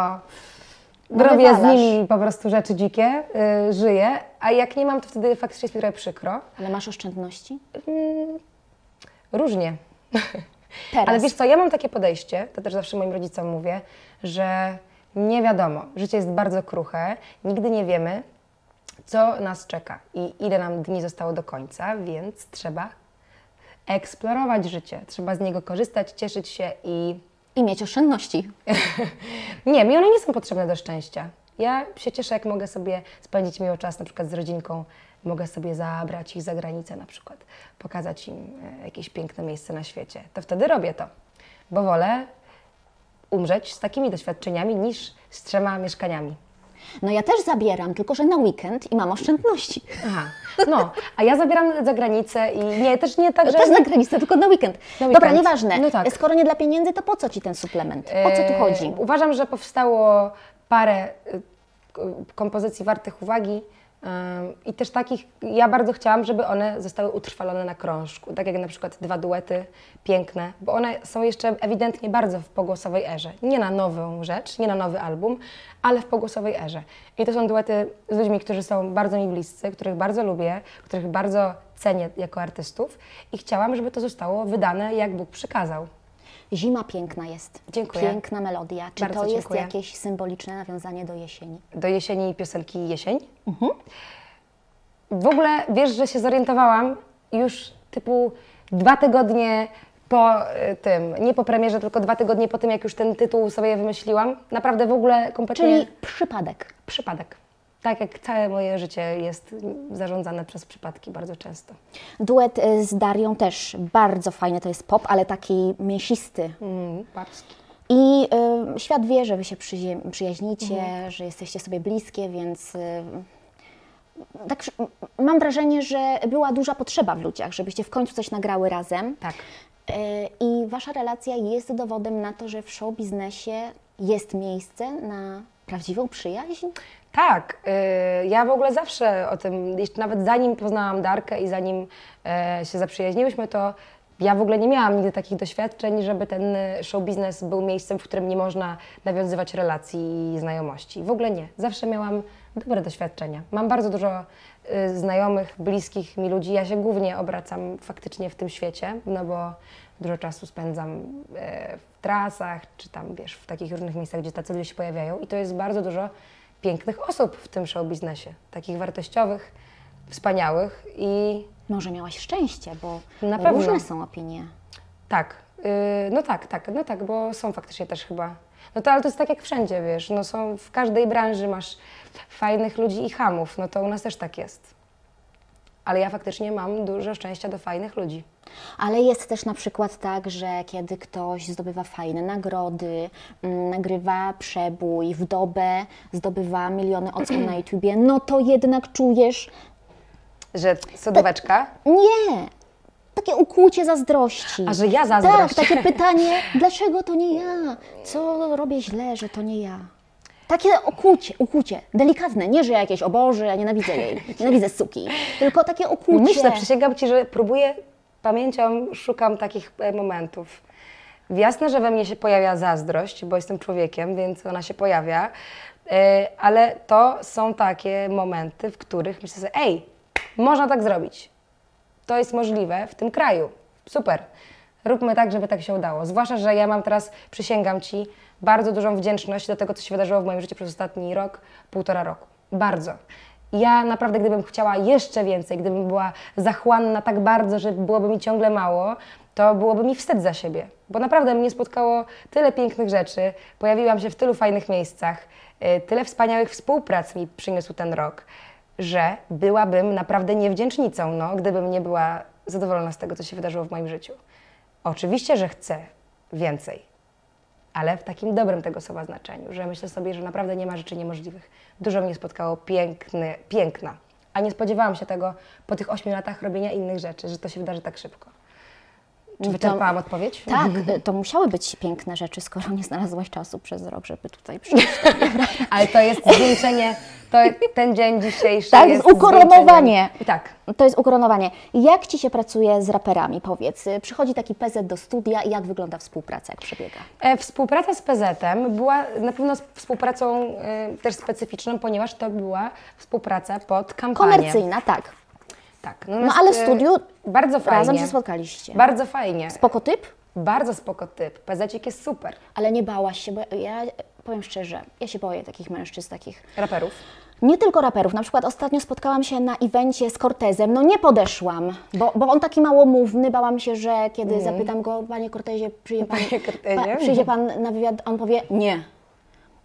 No robię z wywalasz. nimi po prostu rzeczy dzikie, y, żyję, a jak nie mam, to wtedy faktycznie jest mi trochę przykro. Ale masz oszczędności? Mm, różnie. Teraz. Ale wiesz co, ja mam takie podejście, to też zawsze moim rodzicom mówię, że nie wiadomo, życie jest bardzo kruche, nigdy nie wiemy, co nas czeka i ile nam dni zostało do końca, więc trzeba eksplorować życie, trzeba z niego korzystać, cieszyć się i... I mieć oszczędności. Nie, mi one nie są potrzebne do szczęścia. Ja się cieszę, jak mogę sobie spędzić miło czas na przykład z rodzinką, mogę sobie zabrać ich za granicę na przykład, pokazać im e, jakieś piękne miejsce na świecie. To wtedy robię to, bo wolę umrzeć z takimi doświadczeniami niż z trzema mieszkaniami. No ja też zabieram, tylko że na weekend i mam oszczędności. Aha, no, a ja zabieram za granicę i nie, też nie tak, że... Też na granicę, tylko na weekend. Na Dobra, weekend. nieważne. No tak. Skoro nie dla pieniędzy, to po co Ci ten suplement? O co tu chodzi? E, uważam, że powstało parę y, k- kompozycji wartych uwagi ym, i też takich, ja bardzo chciałam, żeby one zostały utrwalone na krążku, tak jak na przykład dwa duety piękne, bo one są jeszcze ewidentnie bardzo w pogłosowej erze. Nie na nową rzecz, nie na nowy album, ale w pogłosowej erze. I to są duety z ludźmi, którzy są bardzo mi bliscy, których bardzo lubię, których bardzo cenię jako artystów i chciałam, żeby to zostało wydane, jak Bóg przykazał. Zima piękna jest. Dziękuję. Piękna melodia. Czy Bardzo to jest dziękuję. jakieś symboliczne nawiązanie do jesieni? Do jesieni piosenki Jesień. W ogóle wiesz, że się zorientowałam już typu dwa tygodnie po y, tym, nie po premierze, tylko dwa tygodnie po tym, jak już ten tytuł sobie wymyśliłam. Naprawdę w ogóle kompletnie Czyli przypadek. przypadek. Tak jak całe moje życie jest zarządzane przez przypadki bardzo często. Duet y, z Darią też bardzo fajny, to jest pop, ale taki mięsisty. Mm, babski. I y, świat wie, że Wy się przyzie- przyjaźnicie, że jesteście sobie bliskie, więc y, tak przy- mam wrażenie, że była duża potrzeba w ludziach, żebyście w końcu coś nagrały razem. Tak. Y, I Wasza relacja jest dowodem na to, że w show biznesie jest miejsce na prawdziwą przyjaźń. Tak, y, ja w ogóle zawsze o tym, jeszcze nawet zanim poznałam Darkę i zanim e, się zaprzyjaźniłyśmy, to ja w ogóle nie miałam nigdy takich doświadczeń, żeby ten show biznes był miejscem, w którym nie można nawiązywać relacji i znajomości. W ogóle nie. Zawsze miałam dobre doświadczenia. Mam bardzo dużo y, znajomych, bliskich mi ludzi. Ja się głównie obracam faktycznie w tym świecie, no bo dużo czasu spędzam e, w trasach, czy tam, wiesz, w takich różnych miejscach, gdzie tacy ludzie się pojawiają i to jest bardzo dużo pięknych osób w tym show biznesie, takich wartościowych, wspaniałych i Może miałaś szczęście, bo Na pewno. różne są opinie. tak, yy, no tak, tak, no tak, bo są faktycznie też chyba, no to ale to jest tak jak wszędzie, wiesz, no są w każdej branży masz fajnych ludzi i chamów, no to u nas też tak jest. Ale ja faktycznie mam dużo szczęścia do fajnych ludzi. Ale jest też na przykład tak, że kiedy ktoś zdobywa fajne nagrody, mm, nagrywa przebój w dobę, zdobywa miliony odsłon na YouTubie, no to jednak czujesz, Że sodóweczka? nie, takie ukłucie zazdrości. A że ja Tak, zazdroszczę. takie pytanie, dlaczego to nie ja? Co robię źle, że to nie ja? Takie ukłucie, ukłucie, delikatne, nie, że jakieś, o Boże, ja nienawidzę jej, nienawidzę suki, tylko takie ukłucie. Myślę, przysięgam Ci, że próbuję pamięcią, szukam takich e, momentów. Jasne, że we mnie się pojawia zazdrość, bo jestem człowiekiem, więc ona się pojawia, e, ale to są takie momenty, w których myślę sobie, ej, można tak zrobić. To jest możliwe w tym kraju. Super. Róbmy tak, żeby tak się udało. Zwłaszcza, że ja mam teraz, przysięgam Ci, bardzo dużą wdzięczność do tego, co się wydarzyło w moim życiu przez ostatni rok, półtora roku. Bardzo. Ja naprawdę, gdybym chciała jeszcze więcej, gdybym była zachłanna tak bardzo, że byłoby mi ciągle mało, to byłoby mi wstyd za siebie. Bo naprawdę mnie spotkało tyle pięknych rzeczy, pojawiłam się w tylu fajnych miejscach, y, tyle wspaniałych współprac mi przyniósł ten rok, że byłabym naprawdę niewdzięcznicą, no, gdybym nie była zadowolona z tego, co się wydarzyło w moim życiu. Oczywiście, że chcę więcej, ale w takim dobrym tego słowa znaczeniu, że myślę sobie, że naprawdę nie ma rzeczy niemożliwych. Dużo mnie spotkało piękny, piękna, a nie spodziewałam się tego po tych ośmiu latach robienia innych rzeczy, że to się wydarzy tak szybko. Czy To- wyczerpałam odpowiedź? Tak, to musiały być piękne rzeczy, skoro nie znalazłaś czasu przez rok, żeby tutaj przyjść. Ale to jest zwieńczenie, to ten dzień dzisiejszy Tak, jest ukoronowanie. zwieńczeniem- Tak. To jest ukoronowanie. Jak Ci się pracuje z raperami, powiedz? Przychodzi taki P Z do studia i jak wygląda współpraca, jak przebiega? E, Współpraca z P Z-em była na pewno współpracą e, też specyficzną, ponieważ to była współpraca pod kampanię. Komercyjna, tak. Tak. No natomiast, ale w e, studiu bardzo fajnie. razem się spotkaliście. Bardzo fajnie. Spoko typ? Bardzo spoko typ. Pezecik jest super. Ale nie bałaś się, bo ja powiem szczerze, ja się boję takich mężczyzn, takich Raperów. nie tylko raperów. Na przykład ostatnio spotkałam się na evencie z Cortezem, no nie podeszłam, bo, bo on taki małomówny, bałam się, że kiedy zapytam go, Panie Cortezie, przyjdzie Pan, Panie Cortezie? pa, przyjdzie pan na wywiad, on powie nie.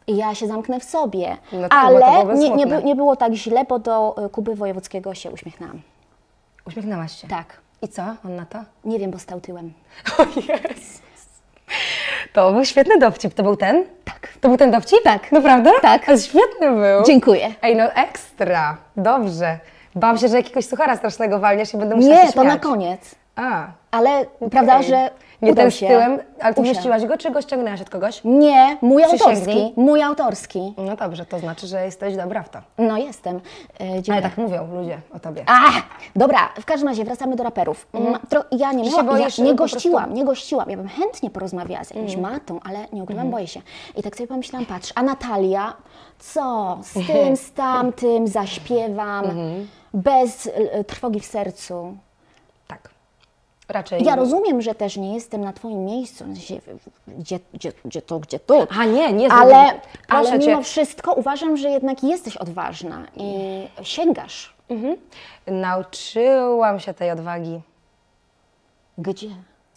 I ja się zamknę w sobie. No tak, bo to Ale byłoby nie, nie, smutne. by- nie było tak źle, bo do y, Kuby Wojewódzkiego się uśmiechnęłam. Uśmiechnęłaś się. Tak. I co on na to? Nie wiem, bo stał tyłem. O Jezus. To był świetny dowcip. To był ten? Tak. To był ten dowcip? Tak. Naprawdę? Tak. A świetny był. Dziękuję. Ej, no ekstra. Dobrze. Bałam się, że jakiegoś suchara strasznego walniesz i będę musiała Nie, się to śmiać. na koniec. A. Ale prawda, że Nie udał ten z się. tyłem, ale ty Usiadł. wymyśliłaś go, czy go ściągnęłaś od kogoś? Nie, mój Przysięgnij. autorski. Mój autorski. No dobrze, to znaczy, że jesteś dobra w to. No jestem. E, dziękuję. Ale tak mówią ludzie o tobie. Ach, dobra, w każdym razie wracamy do raperów. Ma, tro, ja nie, Czy się miałam, boisz, ja nie po gościłam, prostu? nie gościłam. Ja bym chętnie porozmawiała z jakimś matą, ale nie ukrywam, boję się. I tak sobie pomyślałam, patrz, a Natalia, co, z tym, z tamtym, zaśpiewam, bez e, trwogi w sercu. Tak. Raczej. Ja rozumiem, że też nie jestem na Twoim miejscu, w sensie, gdzie, gdzie, gdzie tu, gdzie tu. A nie, nie. Ale, Proszę ale cię. mimo wszystko uważam, że jednak jesteś odważna i sięgasz. Mhm. Nauczyłam się tej odwagi Gdzie?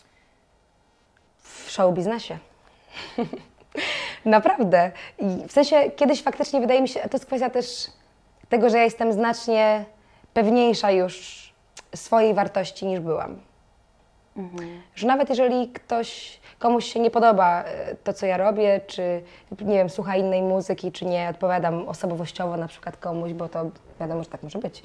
w show biznesie. Naprawdę. I w sensie kiedyś faktycznie wydaje mi się, to jest kwestia też tego, że ja jestem znacznie pewniejsza już swojej wartości niż byłam. Że nawet jeżeli ktoś, komuś się nie podoba e, to, co ja robię, czy nie wiem, słucha innej muzyki, czy nie odpowiadam osobowościowo na przykład komuś, bo to wiadomo, że tak może być,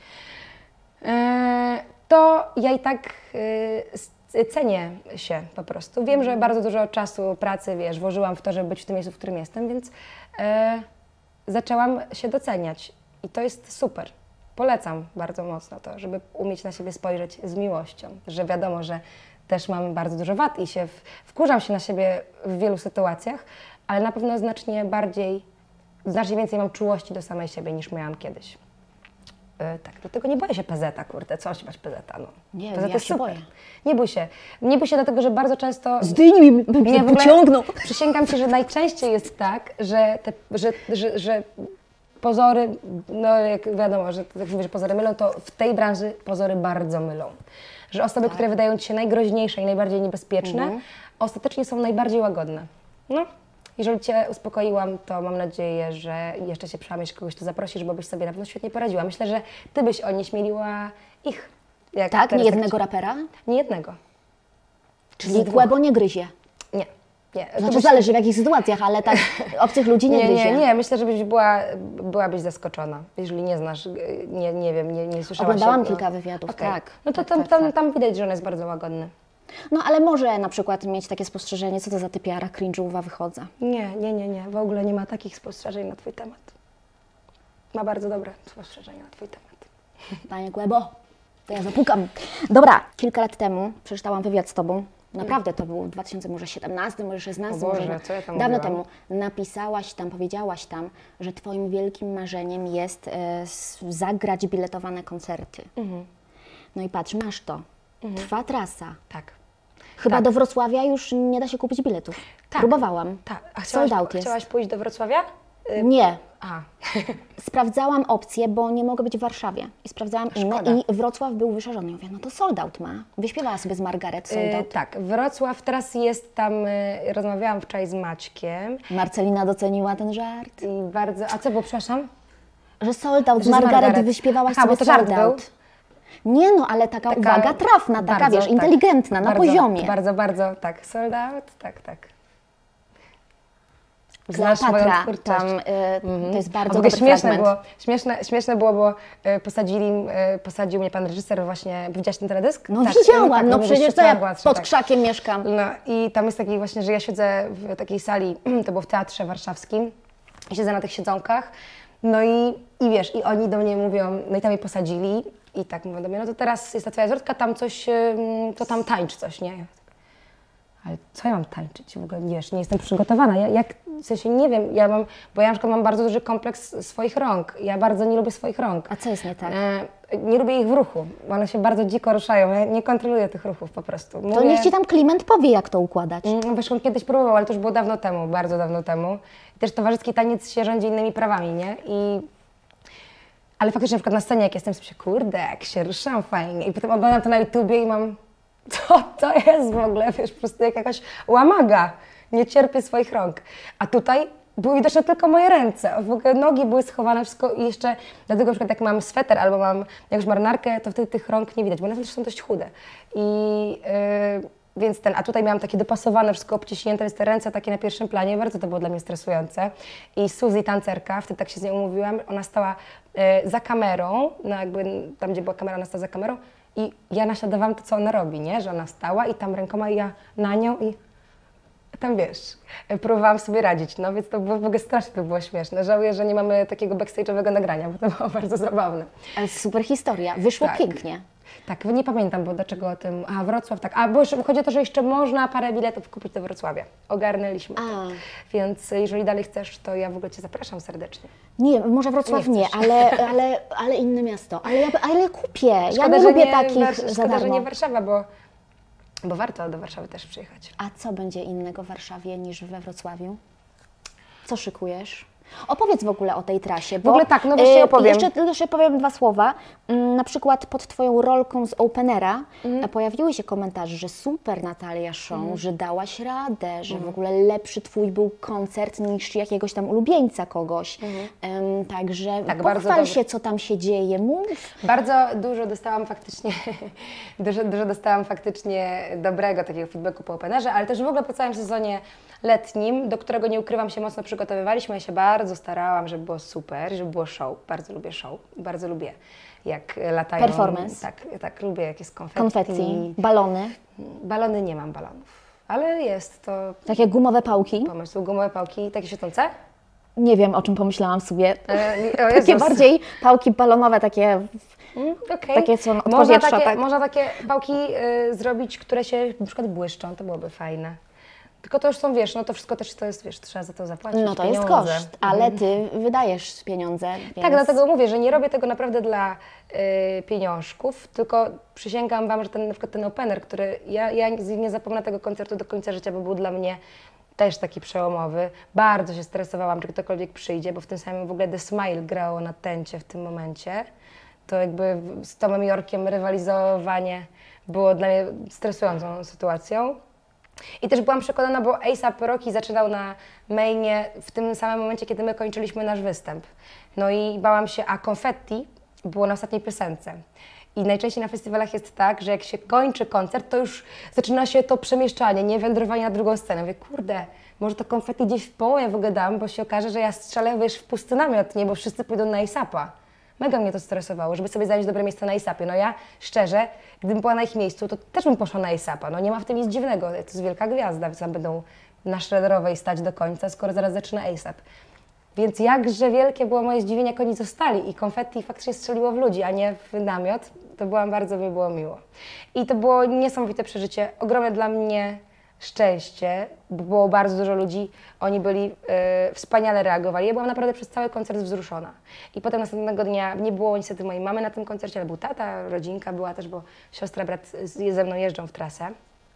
e, to ja i tak e, s- cenię się po prostu. Wiem, że bardzo dużo czasu, pracy, wiesz, włożyłam w to, żeby być w tym miejscu, w którym jestem, więc e, zaczęłam się doceniać i to jest super. Polecam bardzo mocno to, żeby umieć na siebie spojrzeć z miłością, że wiadomo, że też mam bardzo dużo wad i się w, wkurzam się na siebie w wielu sytuacjach, ale na pewno znacznie bardziej, znacznie więcej mam czułości do samej siebie niż miałam kiedyś. Yy, tak, dlatego nie boję się P Z a, kurde, co się bać P Z a, no. Nie, P Z ja jest się super. boję. Nie bój się. Nie bój się dlatego, że bardzo często... Zdejmij mi, bym Nie, cię w ogóle pociągnął. Przysięgam Ci, że najczęściej jest tak, że, te, że, że, że pozory, no jak wiadomo, że jak mówisz, że pozory mylą, to w tej branży pozory bardzo mylą. Że osoby, które wydają Ci się najgroźniejsze i najbardziej niebezpieczne, Mhm. ostatecznie są najbardziej łagodne. No, jeżeli Cię uspokoiłam, to mam nadzieję, że jeszcze się przełamiesz, kogoś tu zaprosisz, bo byś sobie na pewno świetnie poradziła. Myślę, że Ty byś onieśmieliła ich. Jak Tak? teraz Nie jednego rapera? Nie jednego. Czyli dwóch. Kłebo nie gryzie. Nie. Nie. To Znaczy byś- zależy w jakich sytuacjach, ale tak obcych ludzi nie, Nie, gryzie. nie, nie. Myślę, żebyś była, byłabyś zaskoczona, jeżeli nie znasz, y, nie, nie wiem, nie, nie słyszałaś. Oglądałam jak- kilka wywiadów, Okej. tak. No to Tak, tam, tak, tam, tak. tam widać, że on jest bardzo łagodny. No ale może na przykład mieć takie spostrzeżenie, co to za typiara cringe'owa wychodzę. Nie, nie, nie, nie. W ogóle nie ma takich spostrzeżeń na Twój temat. Ma bardzo dobre spostrzeżenia na Twój temat. Panie Kłebo, to ja zapukam. Dobra, kilka lat temu przeczytałam wywiad z Tobą. Naprawdę to był dwa tysiące siedemnasty, może szesnasty, O Boże, może na- co ja tam dawno mówiłam? temu. Napisałaś tam, powiedziałaś tam, że Twoim wielkim marzeniem jest e, s- zagrać biletowane koncerty. Mhm. No i patrz, masz to. Trwa trasa. Tak. Chyba Tak. do Wrocławia już nie da się kupić biletów. Tak. Próbowałam. Tak. A chciałaś, Sold out jest. chciałaś pójść do Wrocławia? Y, Nie. A. Sprawdzałam opcje, bo nie mogę być w Warszawie. I sprawdzałam inne Szkoda. i Wrocław był wyszarzony. Ja mówię, no to sold out ma. Wyśpiewała sobie z Margaret sold Y, out. tak, Wrocław teraz jest tam, y, rozmawiałam wczoraj z Maćkiem Marcelina doceniła ten żart. i bardzo, a co było, przepraszam? Że sold out, Że z z Margaret, Margaret. wyśpiewałaś Aha, sobie bo to żart sold był? out. Nie no, ale taka, Taka uwaga trafna, taka bardzo, wiesz, tak. inteligentna, na bardzo, poziomie. Bardzo, bardzo, tak. Sold out? Tak, tak. Znasz moją Kleopatra, twórczość. tam, y, to jest A bardzo w ogóle dobry śmieszne fragment. było, śmieszne, śmieszne było, bo y, posadzili, y, posadził mnie pan reżyser właśnie, widziałaś ten teledysk? No Tak, widziałam, tak, no mówię, przecież to świetna ja była, pod tak. krzakiem mieszkam. No i tam jest taki właśnie, że ja siedzę w takiej sali, to było w Teatrze Warszawskim, i siedzę na tych siedzonkach, no i, i wiesz, i oni do mnie mówią, no i tam mnie posadzili i tak mówią do mnie, no to teraz jest ta twoja zwrotka, tam coś, ym, to tam tańcz coś, nie? Ja tak, ale co ja mam tańczyć? W ogóle, wiesz, nie jestem przygotowana. Ja, jak, w sensie nie wiem, ja mam, bo ja na przykład mam bardzo duży kompleks swoich rąk. Ja bardzo nie lubię swoich rąk. A co jest nie tak? E, nie lubię ich w ruchu, bo one się bardzo dziko ruszają. Ja nie kontroluję tych ruchów po prostu. To Mówię, niech Ci tam Kliment powie, jak to układać. Mm, Wiesz, on kiedyś próbował, ale to już było dawno temu, bardzo dawno temu. I też towarzyski taniec się rządzi innymi prawami, nie? I... Ale faktycznie na przykład na scenie, jak jestem, sobie kurde, jak się ruszam fajnie. I potem oglądam to na YouTubie i mam, co to jest w ogóle, wiesz, po prostu jak jakaś łamaga. Nie cierpię swoich rąk. A tutaj były widoczne tylko moje ręce, w ogóle nogi były schowane, wszystko i jeszcze, dlatego na przykład jak mam sweter albo mam jakąś marynarkę, to wtedy tych rąk nie widać, bo one też są dość chude. I yy, więc ten, a tutaj miałam takie dopasowane, wszystko obciśnięte, więc te ręce takie na pierwszym planie, bardzo to było dla mnie stresujące. I Suzy, tancerka, wtedy tak się z nią umówiłam, ona stała yy, za kamerą, no jakby tam, gdzie była kamera, ona stała za kamerą i ja naśladowałam to, co ona robi, nie? Że ona stała i tam rękoma i ja na nią i tam wiesz, próbowałam sobie radzić, no więc to było, w ogóle strasznie to było śmieszne. Żałuję, że nie mamy takiego backstage'owego nagrania, bo to było bardzo zabawne. Ale super historia, wyszło Tak. pięknie. Tak, nie pamiętam, bo dlaczego o tym, a Wrocław, tak, a bo jeszcze, chodzi o to, że jeszcze można parę biletów kupić do Wrocławia, ogarnęliśmy to. A. Więc jeżeli dalej chcesz, to ja w ogóle Cię zapraszam serdecznie. Nie, może Wrocław Nie nie, chcesz. ale, ale, ale inne miasto. Ale ja, ale kupię, ja Szkoda, nie że lubię nie takich War- za Szkoda, że darmo. nie Warszawa, bo, bo warto do Warszawy też przyjechać. A co będzie innego w Warszawie niż we Wrocławiu? Co szykujesz? Opowiedz w ogóle o tej trasie. Bo, W ogóle tak, no właśnie y, opowiem. Jeszcze, jeszcze powiem dwa słowa. Mm, Na przykład pod Twoją rolką z Openera Mhm. e, pojawiły się komentarze, że super Natalia Show, że dałaś radę, że Mhm. w ogóle lepszy Twój był koncert niż jakiegoś tam ulubieńca kogoś. Em, także Mhm. Tak, bardzo pochwal dobry. się, co tam się dzieje, mów. Bardzo dużo dostałam faktycznie, dużo, dużo dostałam faktycznie dobrego takiego feedbacku po Openerze, ale też w ogóle po całym sezonie letnim, do którego nie ukrywam się mocno przygotowywaliśmy. Ja się bardzo starałam, żeby było super, żeby było show. Bardzo lubię show, bardzo lubię jak latają. Performance. Tak, tak, lubię jak jest konfetti. Konfetti, balony, Balony nie mam balonów, ale jest to takie gumowe pałki. pomysł. Gumowe pałki, takie świecące? Nie wiem, o czym pomyślałam sobie. E, o Takie Jezus. bardziej pałki balonowe, takie Mm, okej. Takie są od można powietrza, takie, tak? Można takie pałki y, zrobić, które się na przykład błyszczą, to byłoby fajne. Tylko to już są, wiesz, no to wszystko też to jest, wiesz, trzeba za to zapłacić. No to jest pieniądze. koszt, ale Ty wydajesz pieniądze, więc... Tak, dlatego mówię, że nie robię tego naprawdę dla y, pieniążków, tylko przysięgam Wam, że ten, na przykład ten opener, który ja, ja nie zapomnę tego koncertu do końca życia, bo był dla mnie też taki przełomowy. Bardzo się stresowałam, czy ktokolwiek przyjdzie, bo w tym samym w ogóle The Smile grało na tencie w tym momencie. To jakby z Tomem Yorkiem rywalizowanie było dla mnie stresującą sytuacją. I też byłam przekonana, bo A$ap Rocky zaczynał na mainie w tym samym momencie, kiedy my kończyliśmy nasz występ. No i bałam się, a konfetti było na ostatniej piosence. I najczęściej na festiwalach jest tak, że jak się kończy koncert, to już zaczyna się to przemieszczanie, nie wędrowanie na drugą scenę. Mówię, kurde, może to konfetti gdzieś w połowie w ogóle dam, bo się okaże, że ja strzelę, wiesz, w pusty namiot, nie, bo wszyscy pójdą na A$apa. Mega mnie to stresowało, żeby sobie zająć dobre miejsce na A$apie. No ja szczerze, gdybym była na ich miejscu, to też bym poszła na A$apa. No nie ma w tym nic dziwnego, to jest wielka gwiazda, więc tam będą na Shredderowej stać do końca, skoro zaraz zaczyna A$ap. Więc jakże wielkie było moje zdziwienie, jak oni zostali i konfetti faktycznie strzeliło w ludzi, a nie w namiot. To byłam bardzo, mi było miło. I to było niesamowite przeżycie, ogromne dla mnie szczęście, bo było bardzo dużo ludzi, oni byli e, wspaniale reagowali. Ja byłam naprawdę przez cały koncert wzruszona. I potem następnego dnia nie było niestety mojej mamy na tym koncercie, ale był tata, rodzinka była też, bo siostra, brat z- ze mną jeżdżą w trasę.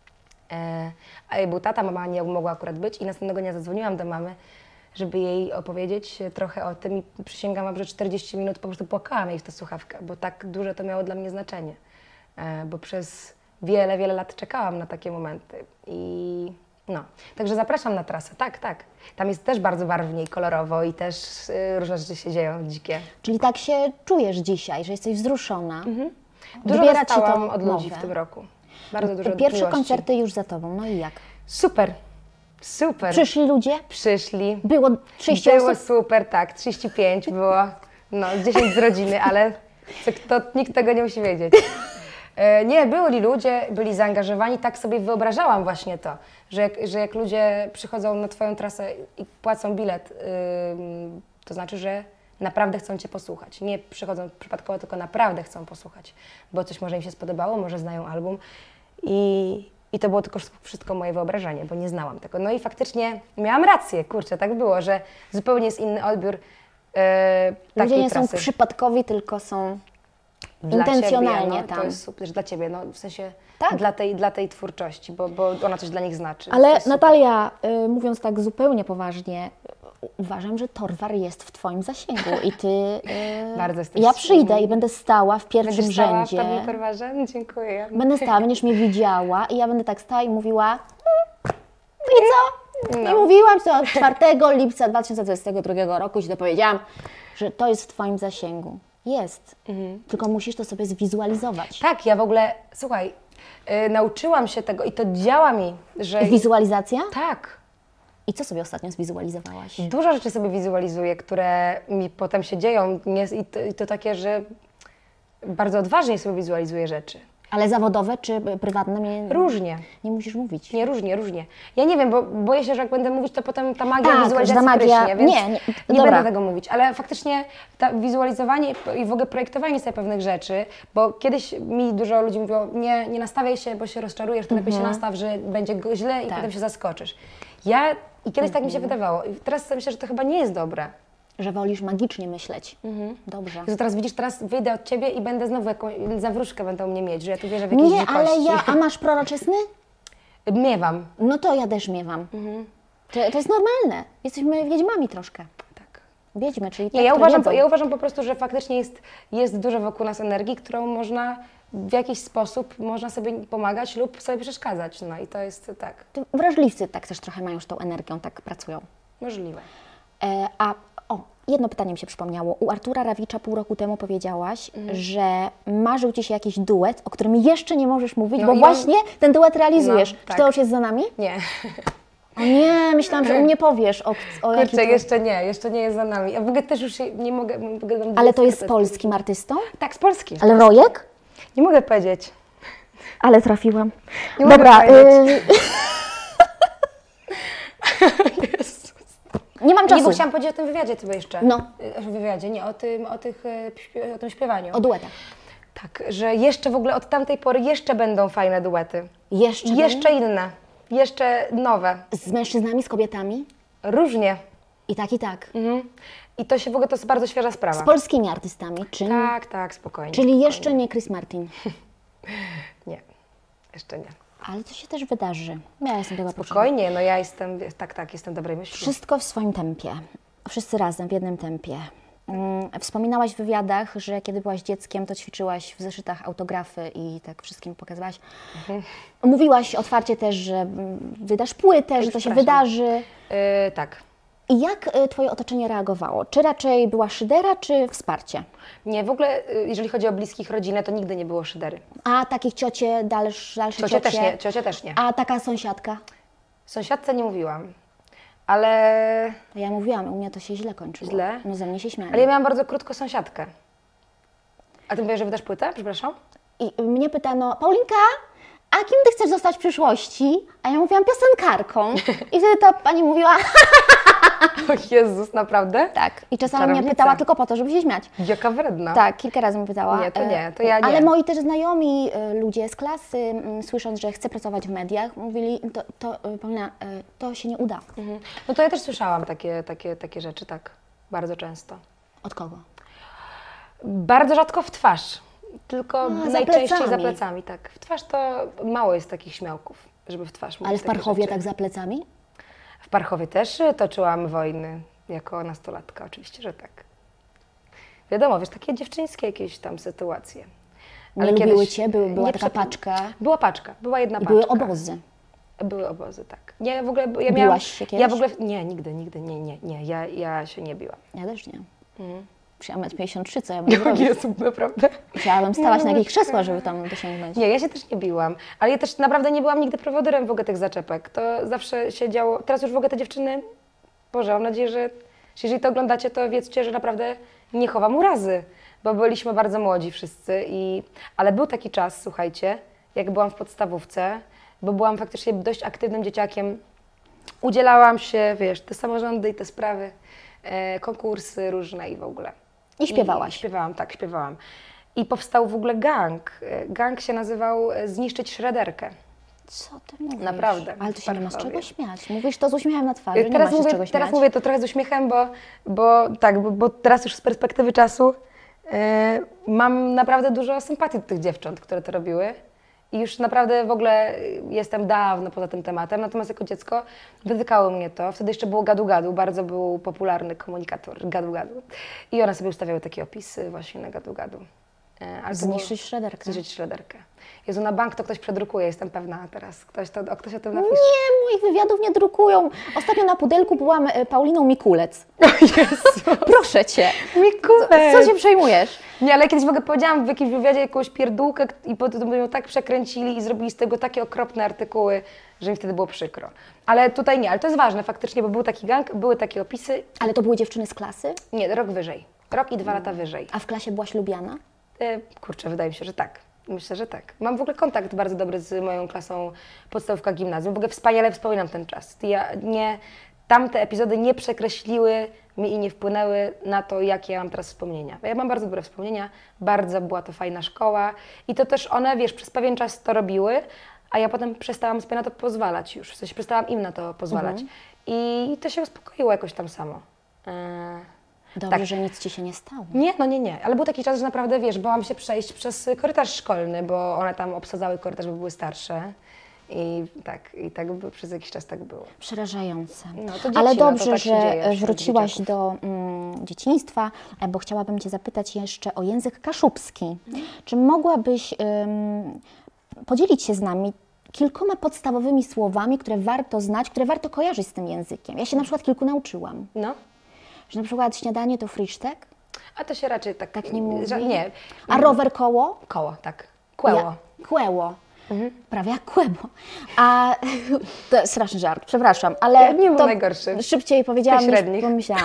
E, a był tata, mama nie mogła akurat być i następnego dnia zadzwoniłam do mamy, żeby jej opowiedzieć trochę o tym i przysięgam wam, że czterdzieści minut po prostu płakałam jej w tę słuchawkę, bo tak duże to miało dla mnie znaczenie, e, bo przez wiele, wiele lat czekałam na takie momenty i no, także zapraszam na trasę, tak, tak. Tam jest też bardzo barwnie i kolorowo i też y, różne rzeczy się dzieją dzikie. Czyli tak się czujesz dzisiaj, że jesteś wzruszona. Dużo Odbiera ci dostałam to od ludzi nowe. w tym roku, bardzo dużo Pierwsze miłości. koncerty już za Tobą, no i jak? Super, super. Przyszli ludzie? Przyszli. Było trzydzieści Było osób? super, tak, trzydzieści pięć było, no dziesięć z rodziny, ale to, nikt tego nie musi wiedzieć. E, Nie, byli ludzie, byli zaangażowani, tak sobie wyobrażałam właśnie to, że jak, że jak ludzie przychodzą na Twoją trasę i płacą bilet, ym, to znaczy, że naprawdę chcą Cię posłuchać. Nie przychodzą przypadkowo, tylko naprawdę chcą posłuchać, bo coś może im się spodobało, może znają album i, i to było tylko wszystko moje wyobrażenie, bo nie znałam tego. No i faktycznie miałam rację, kurczę, tak było, że zupełnie jest inny odbiór e, Ludzie takiej nie są trasy. przypadkowi, tylko są Dla intencjonalnie ciebie, no, tam. To jest super, że dla Ciebie, no w sensie Tak. dla, tej, dla tej twórczości, bo, bo ona coś dla nich znaczy. To Ale jest super. Natalia, y, mówiąc tak zupełnie poważnie, y, uważam, że Torwar jest w Twoim zasięgu i Ty... y, Bardzo jesteś Ja przyjdę silny. i będę stała w pierwszym Będziesz stała rzędzie. w pewnym Torwarze? Dziękuję. Będę stała, będziesz mnie widziała i ja będę tak stała i mówiła: "Mm, i co? No. I mówiłam to czwartego lipca dwa tysiące dwudziestego drugiego roku, ci to powiedziałam, że to jest w Twoim zasięgu. Jest. Mhm. Tylko musisz to sobie zwizualizować. Tak, ja w ogóle, słuchaj, yy, nauczyłam się tego i to działa mi, że... Wizualizacja? Tak. I co sobie ostatnio zwizualizowałaś? Dużo rzeczy sobie wizualizuję, które mi potem się dzieją nie, i, to, i to takie, że bardzo odważnie sobie wizualizuję rzeczy. Ale zawodowe czy prywatne? Nie, różnie. Nie musisz mówić. Nie, różnie, różnie. Ja nie wiem, bo boję się, że jak będę mówić, to potem ta magia tak, wizualizacji ta magia... pryśnie, więc nie, nie, nie będę tego mówić. Ale faktycznie ta wizualizowanie i w ogóle projektowanie sobie pewnych rzeczy, bo kiedyś mi dużo ludzi mówiło, nie, nie nastawiaj się, bo się rozczarujesz, to lepiej mhm. się nastaw, że będzie go źle i tak. potem się zaskoczysz. Ja i kiedyś mhm. tak mi się wydawało. I teraz myślę, że to chyba nie jest dobre. Że wolisz magicznie myśleć. Mhm. Dobrze. Jezu, teraz widzisz, teraz wyjdę od Ciebie i będę znowu jakąś zawróżkę będą mnie mieć, że ja tu wierzę w jakieś Nie, dzikości. ale ja... A masz proroczy sny? Miewam. No to ja też miewam. Mhm. To, to jest normalne. Jesteśmy wiedźmami troszkę. Tak. Wiedźmy, czyli Nie, ja, uważam, ja uważam po prostu, że faktycznie jest, jest dużo wokół nas energii, którą można w jakiś sposób można sobie pomagać lub sobie przeszkadzać. No i to jest tak. To wrażliwcy tak też trochę mają z tą energią, tak pracują. Możliwe. E, a o, jedno pytanie mi się przypomniało. U Artura Rawicza pół roku temu powiedziałaś, mhm. że marzył Ci się jakiś duet, o którym jeszcze nie możesz mówić, no bo właśnie on... ten duet realizujesz. No, tak. Czy to już jest za nami? Nie. O nie, myślałam, że u mnie powiesz o, o Kurczę, to... jeszcze nie, jeszcze nie jest za nami. Ja w ogóle też już nie mogę... W ogóle mam Ale to jest z polskim artystą? Tak, z polskim. Ale Rojek? Nie mogę powiedzieć. Ale trafiłam. Nie Dobra. Mogę powiedzieć. Y... Nie mam czasu. Nie, bo chciałam powiedzieć o tym wywiadzie tobie jeszcze. No. O wywiadzie, nie, o tym, o, tych, o tym śpiewaniu. O duetach. Tak, że jeszcze w ogóle od tamtej pory jeszcze będą fajne duety. Jeszcze? Jeszcze inne. Jeszcze nowe. Z mężczyznami, z kobietami? Różnie. I tak, i tak. Mhm. I to się w ogóle, to jest bardzo świeża sprawa. Z polskimi artystami, czy nie? Tak, tak, spokojnie. Czyli spokojnie. jeszcze nie Chris Martin? Nie, jeszcze nie. Ale to się też wydarzy. Ja jestem tego Spokojnie, no ja jestem, tak, tak, jestem dobrej myśli. Wszystko w swoim tempie. Wszyscy razem, w jednym tempie. Wspominałaś w wywiadach, że kiedy byłaś dzieckiem, to ćwiczyłaś w zeszytach autografy i tak wszystkim pokazywałaś. Mhm. Mówiłaś otwarcie też, że wydasz płytę, że to się wydarzy. Yy, tak. I jak Twoje otoczenie reagowało? Czy raczej była szydera, czy wsparcie? Nie, w ogóle jeżeli chodzi o bliskich, rodzinę, to nigdy nie było szydery. A takich ciocie, dalsze, dalsze ciocie? Też nie, ciocie też nie. A taka sąsiadka? Sąsiadce nie mówiłam, ale... Ja mówiłam, u mnie to się źle kończyło. Źle? No ze mnie się śmiali. Ale ja miałam bardzo krótko sąsiadkę. A Ty mówisz, że wydasz płytę? Przepraszam? I mnie pytano, Paulinka, a kim Ty chcesz zostać w przyszłości? A ja mówiłam piosenkarką. I wtedy ta pani mówiła... O Jezus, naprawdę? Tak. I czasami Czarownica. Mnie pytała tylko po to, żeby się śmiać. Jaka wredna. Tak, kilka razy mnie pytała. Nie, to nie, to ja nie. Ale moi też znajomi ludzie z klasy, słysząc, że chcę pracować w mediach, mówili, to, to Paulina, to się nie uda. Mhm. No to ja też słyszałam takie, takie, takie rzeczy, tak, bardzo często. Od kogo? Bardzo rzadko w twarz, tylko A, najczęściej za plecami. za plecami, tak. W twarz to mało jest takich śmiałków, żeby w twarz mówić. Ale w Parchowie rzeczy. Tak za plecami? W Parchowie też toczyłam wojny, jako nastolatka, oczywiście, że tak. Wiadomo, wiesz, takie dziewczyńskie jakieś tam sytuacje. Ale nie lubiły Cię? Były, była taka przed... paczka? Była paczka, była jedna I paczka. były obozy? Były obozy, tak. Nie, w ogóle, ja miałam... Biłaś się kiedyś? Ja w ogóle, nie, nigdy, nigdy, nie, nie, nie, ja, ja się nie biłam. Ja też nie. Mhm. Musiałam metr pięćdziesiąt trzy, co ja bym zrobić? Jezu, naprawdę? Musiałabym stawać no, na jakichś krzesłach, żeby tam dosięgnąć. Nie, ja się też nie biłam, ale ja też naprawdę nie byłam nigdy prowodyrem w ogóle tych zaczepek. To zawsze się działo, teraz już w ogóle te dziewczyny, Boże, mam nadzieję, że jeżeli to oglądacie, to wiedzcie, że naprawdę nie chowam urazy, bo byliśmy bardzo młodzi wszyscy, i... ale był taki czas, słuchajcie, jak byłam w podstawówce, bo byłam faktycznie dość aktywnym dzieciakiem, udzielałam się, wiesz, te samorządy i te sprawy, e, konkursy różne i w ogóle. I śpiewałaś? I śpiewałam, tak, śpiewałam. I powstał w ogóle gang. Gang się nazywał Zniszczyć Szrederkę. Co ty mówisz? Naprawdę. Ale tu się nie ma z czego śmiać. Mówisz to z uśmiechem na twarzy, nie teraz ma się mówię, z czego śmiać. Teraz mówię to trochę z uśmiechem, bo, bo tak, bo, bo teraz już z perspektywy czasu yy, mam naprawdę dużo sympatii do tych dziewcząt, które to robiły. I już naprawdę w ogóle jestem dawno poza tym tematem, natomiast jako dziecko dotykało mnie to. Wtedy jeszcze było gadu-gadu, bardzo był popularny komunikator gadu-gadu. I one sobie ustawiały takie opisy właśnie na gadu-gadu. Ale Zniszczyć szrederkę. Zniszczyć szrederkę. Jezu, na bank to ktoś przedrukuje, jestem pewna teraz. Ktoś, to, ktoś o tym napisze. Nie, moich wywiadów nie drukują. Ostatnio na pudelku byłam Pauliną Mikulec. Jezu. Proszę Cię. Mikulec! Co się przejmujesz? Nie, ale kiedyś w ogóle powiedziałam w jakimś wywiadzie jakąś pierdółkę i potem ją tak przekręcili i zrobili z tego takie okropne artykuły, że mi wtedy było przykro. Ale tutaj nie, ale to jest ważne faktycznie, bo był taki gang, były takie opisy. Ale to były dziewczyny z klasy? Nie, rok wyżej. Rok i dwa lata wyżej. A w klasie byłaś lubiana? E, kurczę, wydaje mi się, że tak. Myślę, że tak. Mam w ogóle kontakt bardzo dobry z moją klasą podstawówka gimnazjum. W ogóle wspaniale wspominam ten czas. Ja nie, tamte epizody nie przekreśliły mi i nie wpłynęły na to, jakie ja mam teraz wspomnienia. Ja mam bardzo dobre wspomnienia, bardzo była to fajna szkoła i to też one, wiesz, przez pewien czas to robiły, a ja potem przestałam sobie na to pozwalać już, w sensie przestałam im na to pozwalać. Mhm. I to się uspokoiło jakoś tam samo. Yy. Dobrze, tak. że nic Ci się nie stało. Nie, no nie, nie. Ale był taki czas, że naprawdę, wiesz, bałam się przejść przez korytarz szkolny, bo one tam obsadzały korytarz, bo były starsze. I tak, i tak by, przez jakiś czas tak było. Przerażające. No, to dzieci, Ale no, dobrze, to tak się że dzieje wróciłaś dzieciaków. do mm, dzieciństwa, bo chciałabym Cię zapytać jeszcze o język kaszubski. Mhm. Czy mogłabyś ym, podzielić się z nami kilkoma podstawowymi słowami, które warto znać, które warto kojarzyć z tym językiem? Ja się na przykład kilku nauczyłam. No. Że na przykład śniadanie to frisztek? A to się raczej tak... Tak nie mówi? Że, nie. A rower koło? Koło, tak. Kłeło. Ja, kłeło. Mhm. Prawie jak kłębo. A to jest straszny żart, przepraszam, ale nie był to najgorszy. Szybciej powiedziałam niż średnich. pomyślałam.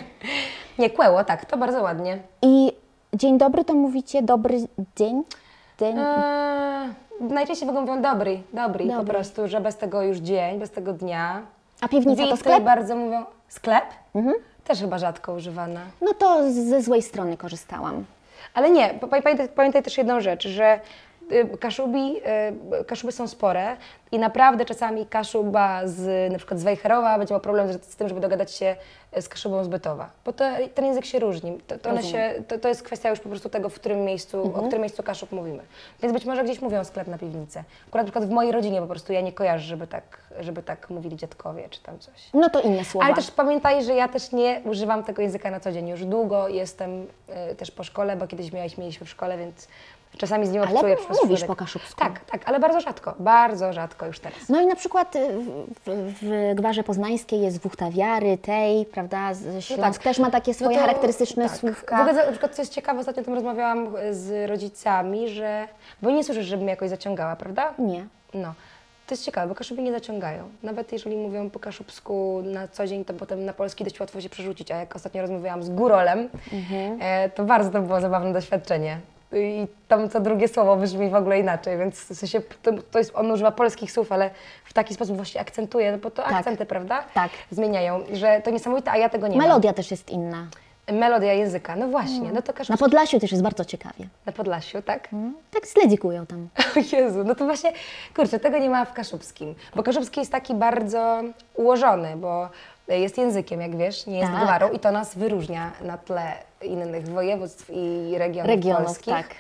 Nie, kłeło, tak, to bardzo ładnie. I dzień dobry to mówicie dobry dzień? dzień. Eee, najczęściej w ogóle mówią dobry, dobry, Dobry. po prostu, że bez tego już dzień, bez tego dnia. A piwnica to Wity sklep? bardzo mówią... Sklep? Mhm. Też chyba rzadko używana. No to ze złej strony korzystałam. Ale nie, pamiętaj, pamiętaj też jedną rzecz, że y, Kaszubi, y, Kaszuby są spore i naprawdę czasami Kaszuba z na przykład z Wejherowa będzie miał problem z, z tym, żeby dogadać się z Kaszubą z Bytowa, bo to, ten język się różni. To, to, one się, to, to jest kwestia już po prostu tego, w którym miejscu, mhm. o którym miejscu Kaszub mówimy. Więc być może gdzieś mówią sklep na piwnicę. Akurat na przykład w mojej rodzinie po prostu ja nie kojarzę, żeby tak, żeby tak mówili dziadkowie czy tam coś. No to inne słowa. Ale też pamiętaj, że ja też nie używam tego języka na co dzień. Już długo jestem y, też po szkole, bo kiedyś miałeś, mieliśmy w szkole, więc czasami z nim obcuję. Ale przez mówisz przypadek. po kaszubsku. Tak, tak, ale bardzo rzadko, bardzo rzadko już teraz. No i na przykład w, w, w Gwarze Poznańskiej jest Wuchtawiary, Tej, prawda? Śląsk tak. też ma takie swoje No to, charakterystyczne tak. słówka. W ogóle na przykład co jest ciekawe, ostatnio o tym rozmawiałam z rodzicami, że, bo nie słyszysz, żebym jakoś zaciągała, prawda? Nie. No. To jest ciekawe, bo Kaszubi nie zaciągają. Nawet jeżeli mówią po kaszubsku na co dzień, to potem na polski dość łatwo się przerzucić. A jak ostatnio rozmawiałam z górolem, mhm. e, to bardzo to było zabawne doświadczenie. I tam co drugie słowo brzmi w ogóle inaczej, więc w sensie to, to jest, on używa polskich słów, ale w taki sposób właśnie akcentuje, no bo to Tak. akcenty, prawda? Tak. Zmieniają, że to niesamowite, a ja tego nie Melodia też jest inna. mam. Melodia języka, no właśnie, no to Na Kaszubski Podlasiu też jest bardzo ciekawie. na Podlasiu, tak? Hmm? Tak sledzikują tam. O Jezu, no to właśnie, kurczę, tego nie ma w kaszubskim, bo kaszubski jest taki bardzo ułożony, bo jest językiem, jak wiesz, nie jest Tak. gwarą i to nas wyróżnia na tle innych województw i regionów, Regionów, polskich. tak.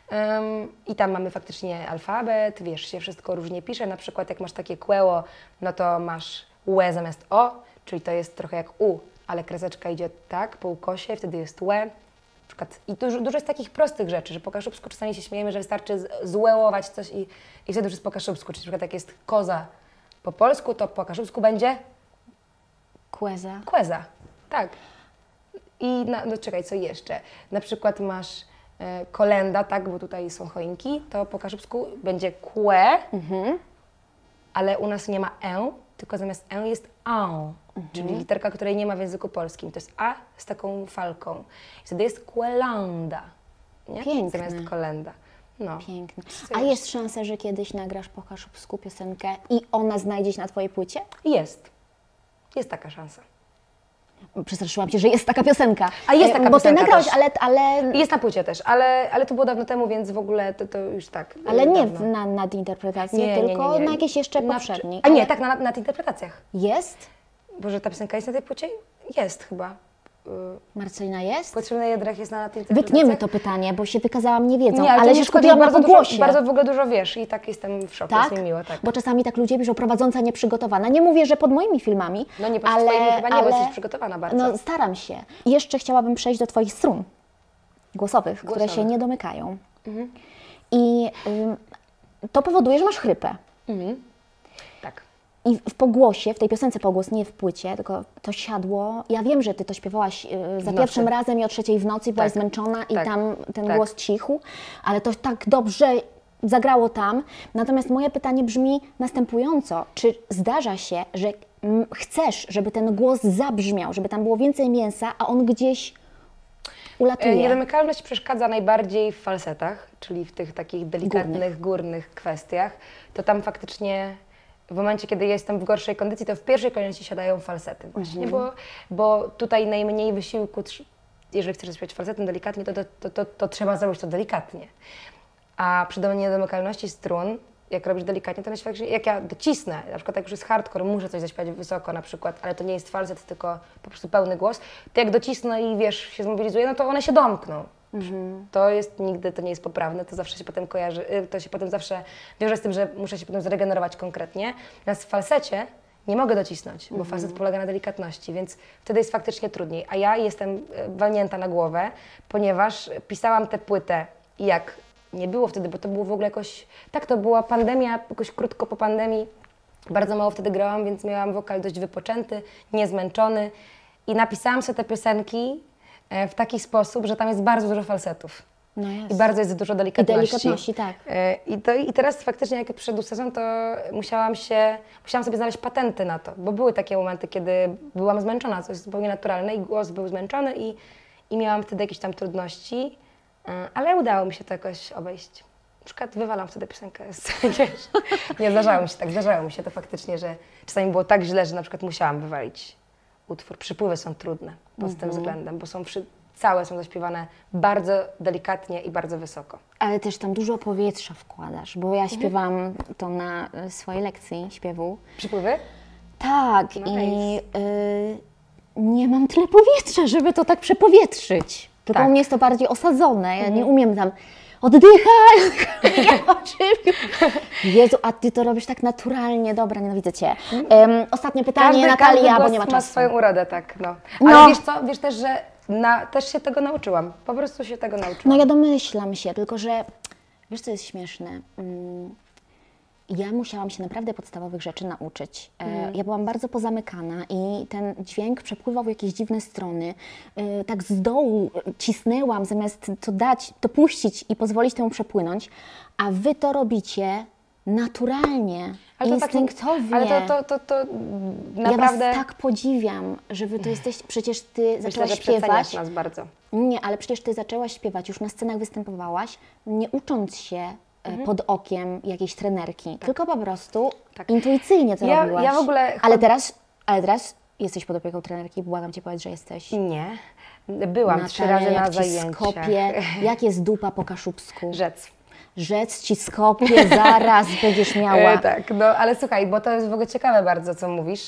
Um, I tam mamy faktycznie alfabet, wiesz, się wszystko różnie pisze, na przykład jak masz takie kłeło, no to masz łe zamiast o, czyli to jest trochę jak u, ale kreseczka idzie tak, po ukosie, wtedy jest łe. Na przykład, i dużo, dużo jest takich prostych rzeczy, że po kaszubsku czasami się śmiejemy, że wystarczy z- złełować coś i, i wtedy już jest po kaszubsku. Czyli na przykład jak jest koza po polsku, to po kaszubsku będzie Kłeza. kłeza. Tak. I na, no czekaj, co jeszcze? Na przykład masz e, kolenda, tak, bo tutaj są choinki, to po kaszubsku będzie kłe, Mhm. ale u nas nie ma e, tylko zamiast e jest a, czyli literka, której nie ma w języku polskim. To jest a z taką falką. I wtedy jest kłelanda, nie? Piękne. Zamiast kolenda. No. Piękne. Co A jeszcze? jest szansa, że kiedyś nagrasz po kaszubsku piosenkę i ona znajdzie się na Twojej płycie? Jest. Jest taka szansa. Przestraszyłam Cię, że jest taka piosenka. A jest E, taka Bo piosenka Ty nagrałeś, też. ale, ale, I jest na płycie też, ale, ale to było dawno temu, więc w ogóle to, to już tak. ale nie dawno. na nadinterpretację, Nie, nie, nie, tylko nie. na jakieś jeszcze Na- poprzedni. A nie, Ale tak, na, na tych interpretacjach. Jest? Boże, ta piosenka jest na tej płycie? Jest chyba. Yy, Marcelina jest? Potrzebny jedrech jest na tych interpretacjach. Wytniemy to pytanie, bo się wykazałam niewiedzą, Nie, ale, ale to się nie szkodzi, skupiłam na bardzo pogłosie. dużo, bardzo w ogóle dużo wiesz i tak jestem w szoku, Tak? jest mi miło, tak. Bo czasami tak ludzie piszą, prowadząca nieprzygotowana. Nie mówię, że pod moimi filmami, No nie, pod ale, twoimi chyba nie, bo ale, jesteś przygotowana bardzo. No staram się. I jeszcze chciałabym przejść do Twoich strun. głosowych, które Głosowych. się nie domykają. Mhm. I ym, to powoduje, że masz chrypę. Mhm. Tak. I w pogłosie, w tej piosence pogłos, nie w płycie, tylko to siadło. Ja wiem, że ty to śpiewałaś y, za W pierwszym nocy. razem i o trzeciej w nocy byłaś Tak. zmęczona i Tak. tam ten Tak. głos cichł, ale to tak dobrze zagrało tam. Natomiast moje pytanie brzmi następująco. Czy zdarza się, że mm, chcesz, żeby ten głos zabrzmiał, żeby tam było więcej mięsa, a on gdzieś ulatuje? Niedomykalność przeszkadza najbardziej w falsetach, czyli w tych takich delikatnych, górnych kwestiach. To tam faktycznie w momencie, kiedy jestem w gorszej kondycji, to w pierwszej kolejności siadają falsety właśnie, bo, bo tutaj najmniej wysiłku, tr- jeżeli chcesz zaśpiewać falsetem delikatnie, to, to, to, to, to trzeba zrobić to delikatnie. A przy niedomykalności strun, jak robisz delikatnie, to faktycznie, jak ja docisnę, na przykład jak już jest hardcore, muszę coś zaśpiewać wysoko na przykład, ale to nie jest falset, tylko po prostu pełny głos, to jak docisnę i wiesz, się zmobilizuję, no to one się domkną. Mhm. To jest, nigdy to nie jest poprawne, to zawsze się potem kojarzy, y, to się potem zawsze wiąże z tym, że muszę się potem zregenerować konkretnie. Natomiast w falsecie nie mogę docisnąć, bo falset polega na delikatności, więc wtedy jest faktycznie trudniej. A ja jestem y, walnięta na głowę, ponieważ pisałam tę płytę i jak nie było wtedy, bo to było w ogóle jakoś, tak to była pandemia, jakoś krótko po pandemii, bardzo mało wtedy grałam, więc miałam wokal dość wypoczęty, niezmęczony i napisałam sobie te piosenki e, w taki sposób, że tam jest bardzo dużo falsetów. No jest. I bardzo jest dużo delikatności. I delikatności, tak. E, I, to, I teraz faktycznie jak przyszedł sezon, to musiałam się, musiałam sobie znaleźć patenty na to, bo były takie momenty, kiedy byłam zmęczona, co jest zupełnie naturalne i głos był zmęczony i, i miałam wtedy jakieś tam trudności, e, ale udało mi się to jakoś obejść. Na przykład wywalam wtedy piosenkę z wiesz, nie zdarzało mi się tak, zdarzało mi się to faktycznie, że czasami było tak źle, że na przykład musiałam wywalić utwór. Przypływy są trudne pod Mhm. tym względem, bo są przy, całe są zaśpiewane bardzo delikatnie i bardzo wysoko. Ale też tam dużo powietrza wkładasz, bo Mhm. ja śpiewam to na y, swojej lekcji śpiewu. Przypływy? Tak, Nice. i y, nie mam tyle powietrza, żeby to tak przepowietrzyć. Tylko Tak. u mnie jest to bardziej osadzone, ja nie umiem tam oddychaj, ja oczywiście. Jezu, a Ty to robisz tak naturalnie, dobra, nienawidzę Cię. Um, ostatnie pytanie, Natalia, każdy bo głos nie ma ma czasu. swoją urodę, tak, no. Ale No. wiesz co, wiesz też, że na, też się tego nauczyłam, po prostu się tego nauczyłam. No ja domyślam się, tylko że wiesz co jest śmieszne? Mm, Ja musiałam się naprawdę podstawowych rzeczy nauczyć. E, Ja byłam bardzo pozamykana i ten dźwięk przepływał w jakieś dziwne strony. E, Tak z dołu cisnęłam, zamiast to dać, to puścić i pozwolić temu przepłynąć, a Wy to robicie naturalnie, Ale to tak- instynktownie. Ale to, to, to, to naprawdę... Ja Was tak podziwiam, że Wy to jesteście, przecież Ty Myślę, zaczęłaś że śpiewać. przeceniasz nas bardzo. Nie, ale przecież Ty zaczęłaś śpiewać, już na scenach występowałaś, nie ucząc się e, pod okiem jakiejś trenerki, tylko po prostu Tak. intuicyjnie to Ja- robiłaś. ja w ogóle Ale chod- teraz, ale teraz jesteś pod opieką trenerki, błagam Cię, powiedz, że jesteś. Nie, byłam trzy Natalia, razy na jak Ci zajęciach. skopie, jak jest dupa po kaszubsku. Rzec. Rzec Ci skopie, zaraz będziesz miała. E, tak, no ale słuchaj, bo to jest w ogóle ciekawe bardzo, co mówisz.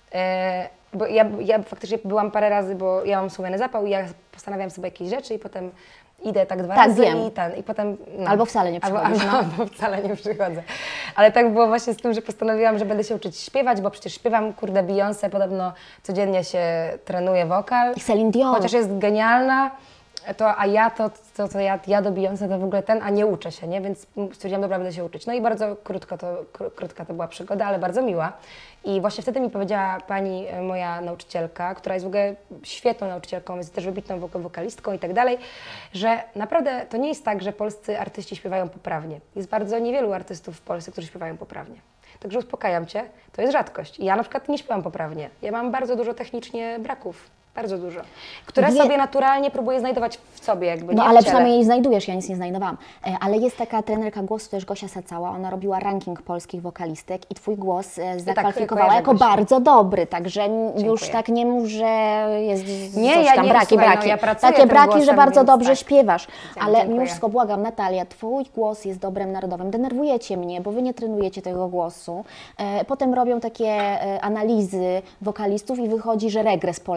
E, bo ja, ja faktycznie byłam parę razy, bo ja mam słomiany zapał i ja postanawiam sobie jakieś rzeczy i potem idę tak dwa Tak, razy wiem. i ten, i potem... No, Albo wcale nie albo, przychodzisz, albo, no. albo wcale nie przychodzę. Ale tak było właśnie z tym, że postanowiłam, że będę się uczyć śpiewać, bo przecież śpiewam, kurde, Beyoncé, podobno codziennie się trenuje wokal. I Celine Dion. Chociaż jest genialna, to, a ja to, to, to ja, ja do Beyoncé to w ogóle ten, a nie uczę się, nie? Więc stwierdziłam, dobra, będę się uczyć. No i bardzo krótko to, kró, krótka to była przygoda, ale bardzo miła. I właśnie wtedy mi powiedziała pani, e, moja nauczycielka, która jest w ogóle świetną nauczycielką, jest też wybitną wok- wokalistką i tak dalej, że naprawdę to nie jest tak, że polscy artyści śpiewają poprawnie. Jest bardzo niewielu artystów w Polsce, którzy śpiewają poprawnie. Także uspokajam Cię, to jest rzadkość. I ja na przykład nie śpiewam poprawnie. Ja mam bardzo dużo technicznie braków. Bardzo dużo. Które Wie- sobie naturalnie próbuję znajdować w sobie, jakby No nie ale w ciele. przynajmniej znajdujesz, ja nic nie znajdowałam. E, Ale jest taka trenerka głosu, też Gosia Sacała, ona robiła ranking polskich wokalistek i Twój głos e, zakwalifikowała kojarzę jako Gosię. bardzo dobry, także n- już Dziękuję. tak nie mów, że jest z- Nie, coś ja tam nie, braki, słuchaj, no, braki. ja pracuję Takie tym braki, że głosem, bardzo więc dobrze tak. śpiewasz. Ale Dziękuję. mimo wszystko błagam, Natalia, Twój głos jest dobrem narodowym. Denerwujecie mnie, bo Wy nie trenujecie tego głosu. E, Potem robią takie e, analizy wokalistów i wychodzi, że regres po latach.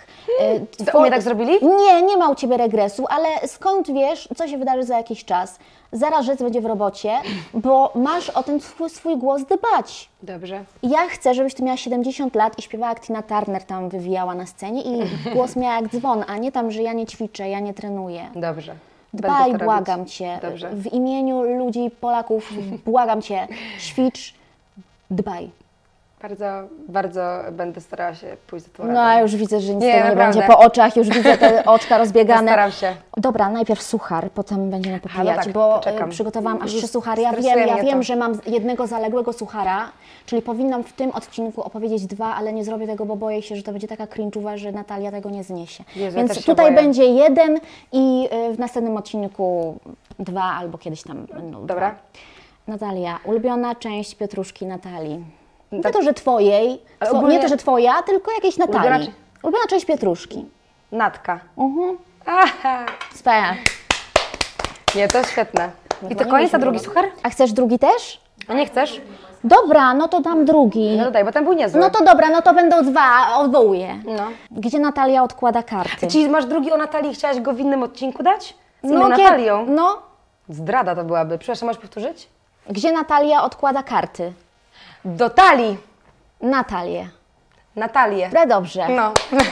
Yy, U mnie tak zrobili? Nie, nie ma u Ciebie regresu, ale skąd wiesz, co się wydarzy za jakiś czas? Zaraz rzec będzie w robocie, bo masz o ten swój, swój głos dbać. Dobrze. Ja chcę, żebyś tu miała siedemdziesiąt lat i śpiewała jak Tina Turner tam wywijała na scenie i głos miała jak dzwon, a nie tam, że ja nie ćwiczę, ja nie trenuję. Dobrze. Dbaj, błagam Cię. Dobrze. W imieniu ludzi, Polaków, błagam Cię, ćwicz, dbaj. Bardzo, bardzo będę starała się pójść za tą No a już widzę, że nic Nie, z tego nie naprawdę. będzie po oczach, już widzę te oczka rozbiegane. Postaram się. Dobra, najpierw suchar, potem będziemy popijać, no tak, bo czekam. y, przygotowałam aż trzy suchary. Ja Stresuje wiem, ja mnie wiem, to. że mam jednego zaległego suchara, czyli powinnam w tym odcinku opowiedzieć dwa, ale nie zrobię tego, bo boję się, że to będzie taka cringe'uwa, że Natalia tego nie zniesie. Jezu, ja Więc też się tutaj boję. będzie jeden i y, w następnym odcinku dwa albo kiedyś tam będą Dobra. dwa. Natalia, ulubiona część Pietruszki Natalii. Nie Tak. to, że twojej, Ale two, ogólnie- nie to, że twoja, tylko jakiejś Natalii. Ulubiona Ulubiona, czy- ulubiona część Pietruszki. Natka. Mhm. Aha. Wspaniale. Nie, to jest świetne. I nie to koniec, a byśmy drugi było. suchar? A chcesz drugi też? A nie chcesz? Dobra, no to dam drugi. No dodaj, bo ten był niezły. No to dobra, no to będą dwa, odwołuję. No. Gdzie Natalia odkłada karty? Czyli masz drugi o Natalii, chciałaś go w innym odcinku dać? Z inną kie- Natalią? No, Zdrada to byłaby. Przepraszam, możesz powtórzyć? gdzie Natalia odkłada karty? Do talii. Natalię. Natalię. Dobra, dobrze. No.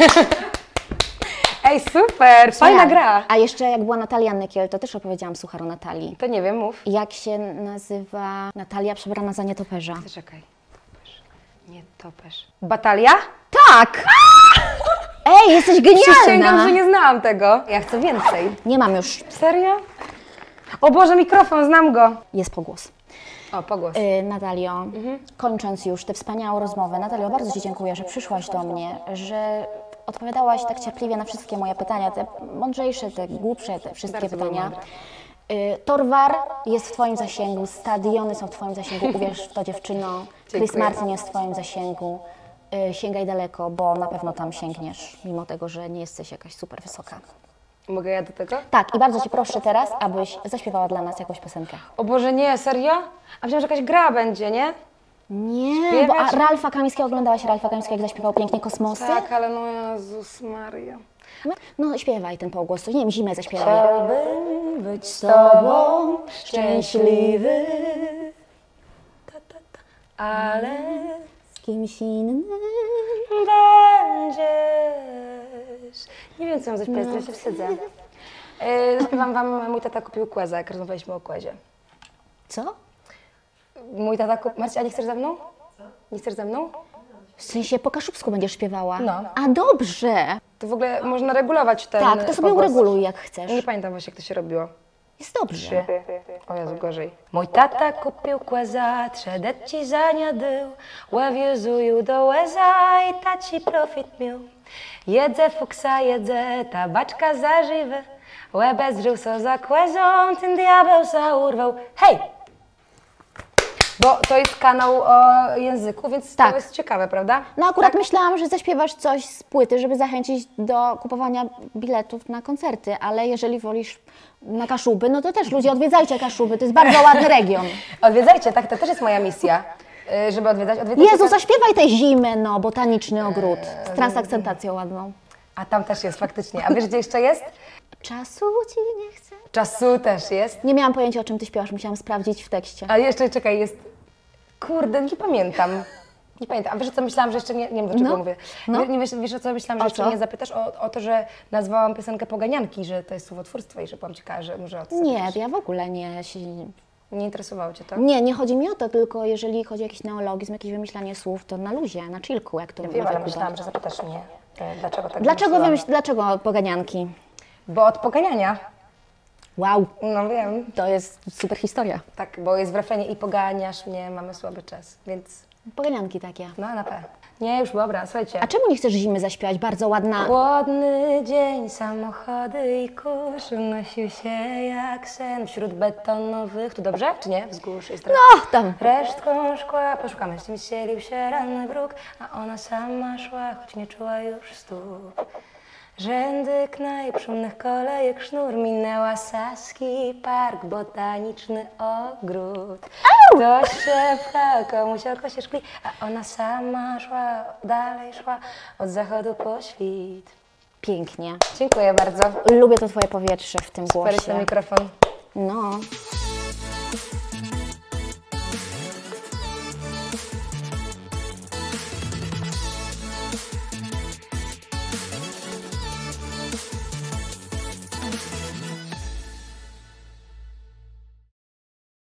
Ej, super, fajna gra. A jeszcze jak była Natalia Nykiel, to też opowiedziałam suchar o Natalii. To nie wiem, mów. Jak się nazywa Natalia przebrana za nietoperza? Czekaj. Topesz. Nie topesz. Batalia? Tak! Ej, jesteś Przysięgam, genialna! że nie znałam tego. Ja chcę więcej. Nie mam już. Serio? O Boże, mikrofon, znam go. Jest pogłos. O, pogłos. Yy, Natalio, kończąc już tę wspaniałą rozmowę, Natalio, bardzo Ci dziękuję, że przyszłaś do mnie, że odpowiadałaś tak cierpliwie na wszystkie moje pytania, te mądrzejsze, te głupsze, te wszystkie Bardzo były pytania. mądre. Yy, Torwar jest w Twoim zasięgu, stadiony są w Twoim zasięgu, uwierz w to, dziewczyno. Chris Dziękuję. Martin jest w Twoim zasięgu. Yy, sięgaj daleko, bo na pewno tam sięgniesz, mimo tego, że nie jesteś jakaś super wysoka. Mogę ja do tego? Tak, i bardzo Cię proszę teraz, abyś zaśpiewała dla nas jakąś piosenkę. O Boże, nie, serio? A myślałam, że jakaś gra będzie, nie? Nie, Śpiewać? bo a Ralfa Kamińskiego, oglądałaś Ralfa Kamińskiego, jak zaśpiewał pięknie Kosmosy? Tak, ale no Jezus Maria. No śpiewaj ten półgłos, nie wiem, zimę zaśpiewaj. Chciałbym być z Tobą szczęśliwy, ta, ta, ta. Ale z kimś innym. będziesz... Nie wiem, co mam zaśpiewać, ja się wstydzę. Yy, zaśpiewam wam Mój tata kupił kłeza, jak rozmawialiśmy o kłazie. Co? Mój tata kupił... Marcia, a nie chcesz ze mną? Nie chcesz ze mną? W sensie po kaszubsku będziesz śpiewała? No. A dobrze. To w ogóle można regulować ten Tak, to sobie pogłos. ureguluj jak chcesz. Nie pamiętam właśnie, jak to się robiło. Jest dobrze. O Jezu, gorzej. Mój tata kupił kłeza, trzedet ci zaniadył, ławiuzuju do łeza i taci profit miał. Jedzę fuksa, jedzę, tabaczka zażywy, łebę zżył so za kłezą, ten diabeł sa urwał. Hej! Bo to jest kanał o języku, więc Tak. to jest ciekawe, prawda? No akurat myślałam, że zaśpiewasz coś z płyty, żeby zachęcić do kupowania biletów na koncerty, ale jeżeli wolisz na Kaszuby, no to też ludzie odwiedzajcie Kaszuby, to jest bardzo ładny region. Odwiedzajcie, tak, to też jest moja misja, y, żeby odwiedzać. Odwiedzajcie Jezu, tak- zaśpiewaj tę zimę, no, botaniczny ogród z transakcentacją ładną. A tam też jest faktycznie. A wiesz, gdzie jeszcze jest? Czasu ci nie chcę. Czasu też jest. Nie miałam pojęcia, o czym ty śpiewasz, musiałam sprawdzić w tekście. A jeszcze, czekaj, jest... Kurde, nie pamiętam. Nie pamiętam. A wiesz, co myślałam, że jeszcze nie... Nie wiem, dlaczego No. mówię. No. Nie, nie wiesz, wiesz, o co myślałam, że O jeszcze co? mnie zapytasz? O, o to, że nazwałam piosenkę Poganianki, że to jest słowotwórstwo i że byłam ciekawa, że może o to Nie, zapytasz. ja w ogóle nie... się- Nie interesowało Cię to? Nie, nie chodzi mi o to, tylko jeżeli chodzi o jakiś neologizm, jakieś wymyślanie słów, to na luzie, na chillku, jak to Wiem, mówię. ale Kuba. myślałam, że zapytasz mnie, e, dlaczego tak Dlaczego, wymyśliłam. wymyśl, dlaczego poganianki? Bo od poganiania. Wow, No wiem. to jest super historia. Tak, bo jest w refrenie i poganiasz mnie, mamy słaby czas, więc Poganianki takie. no na pewno. Nie, już dobra, słuchajcie. A czemu nie chcesz zimy zaśpiewać? Bardzo ładna. Chłodny dzień, samochody i kurz unosił się jak sen wśród betonowych... Tu dobrze, czy nie? Wzgórz jest trochę. No, tam. Resztką szkła poszukamy, z tym ścielił się ranny wróg, a ona sama szła, choć nie czuła już stóp. Rzędy knajp, szumnych kolejek, sznur, minęła Saski Park, botaniczny ogród. Ktoś szeptał, komuś oko się szkli, a ona sama szła, dalej szła, od zachodu po świt. pięknie. Dziękuję bardzo. Lubię to Twoje powietrze w tym Super głosie. jest ten mikrofon. No.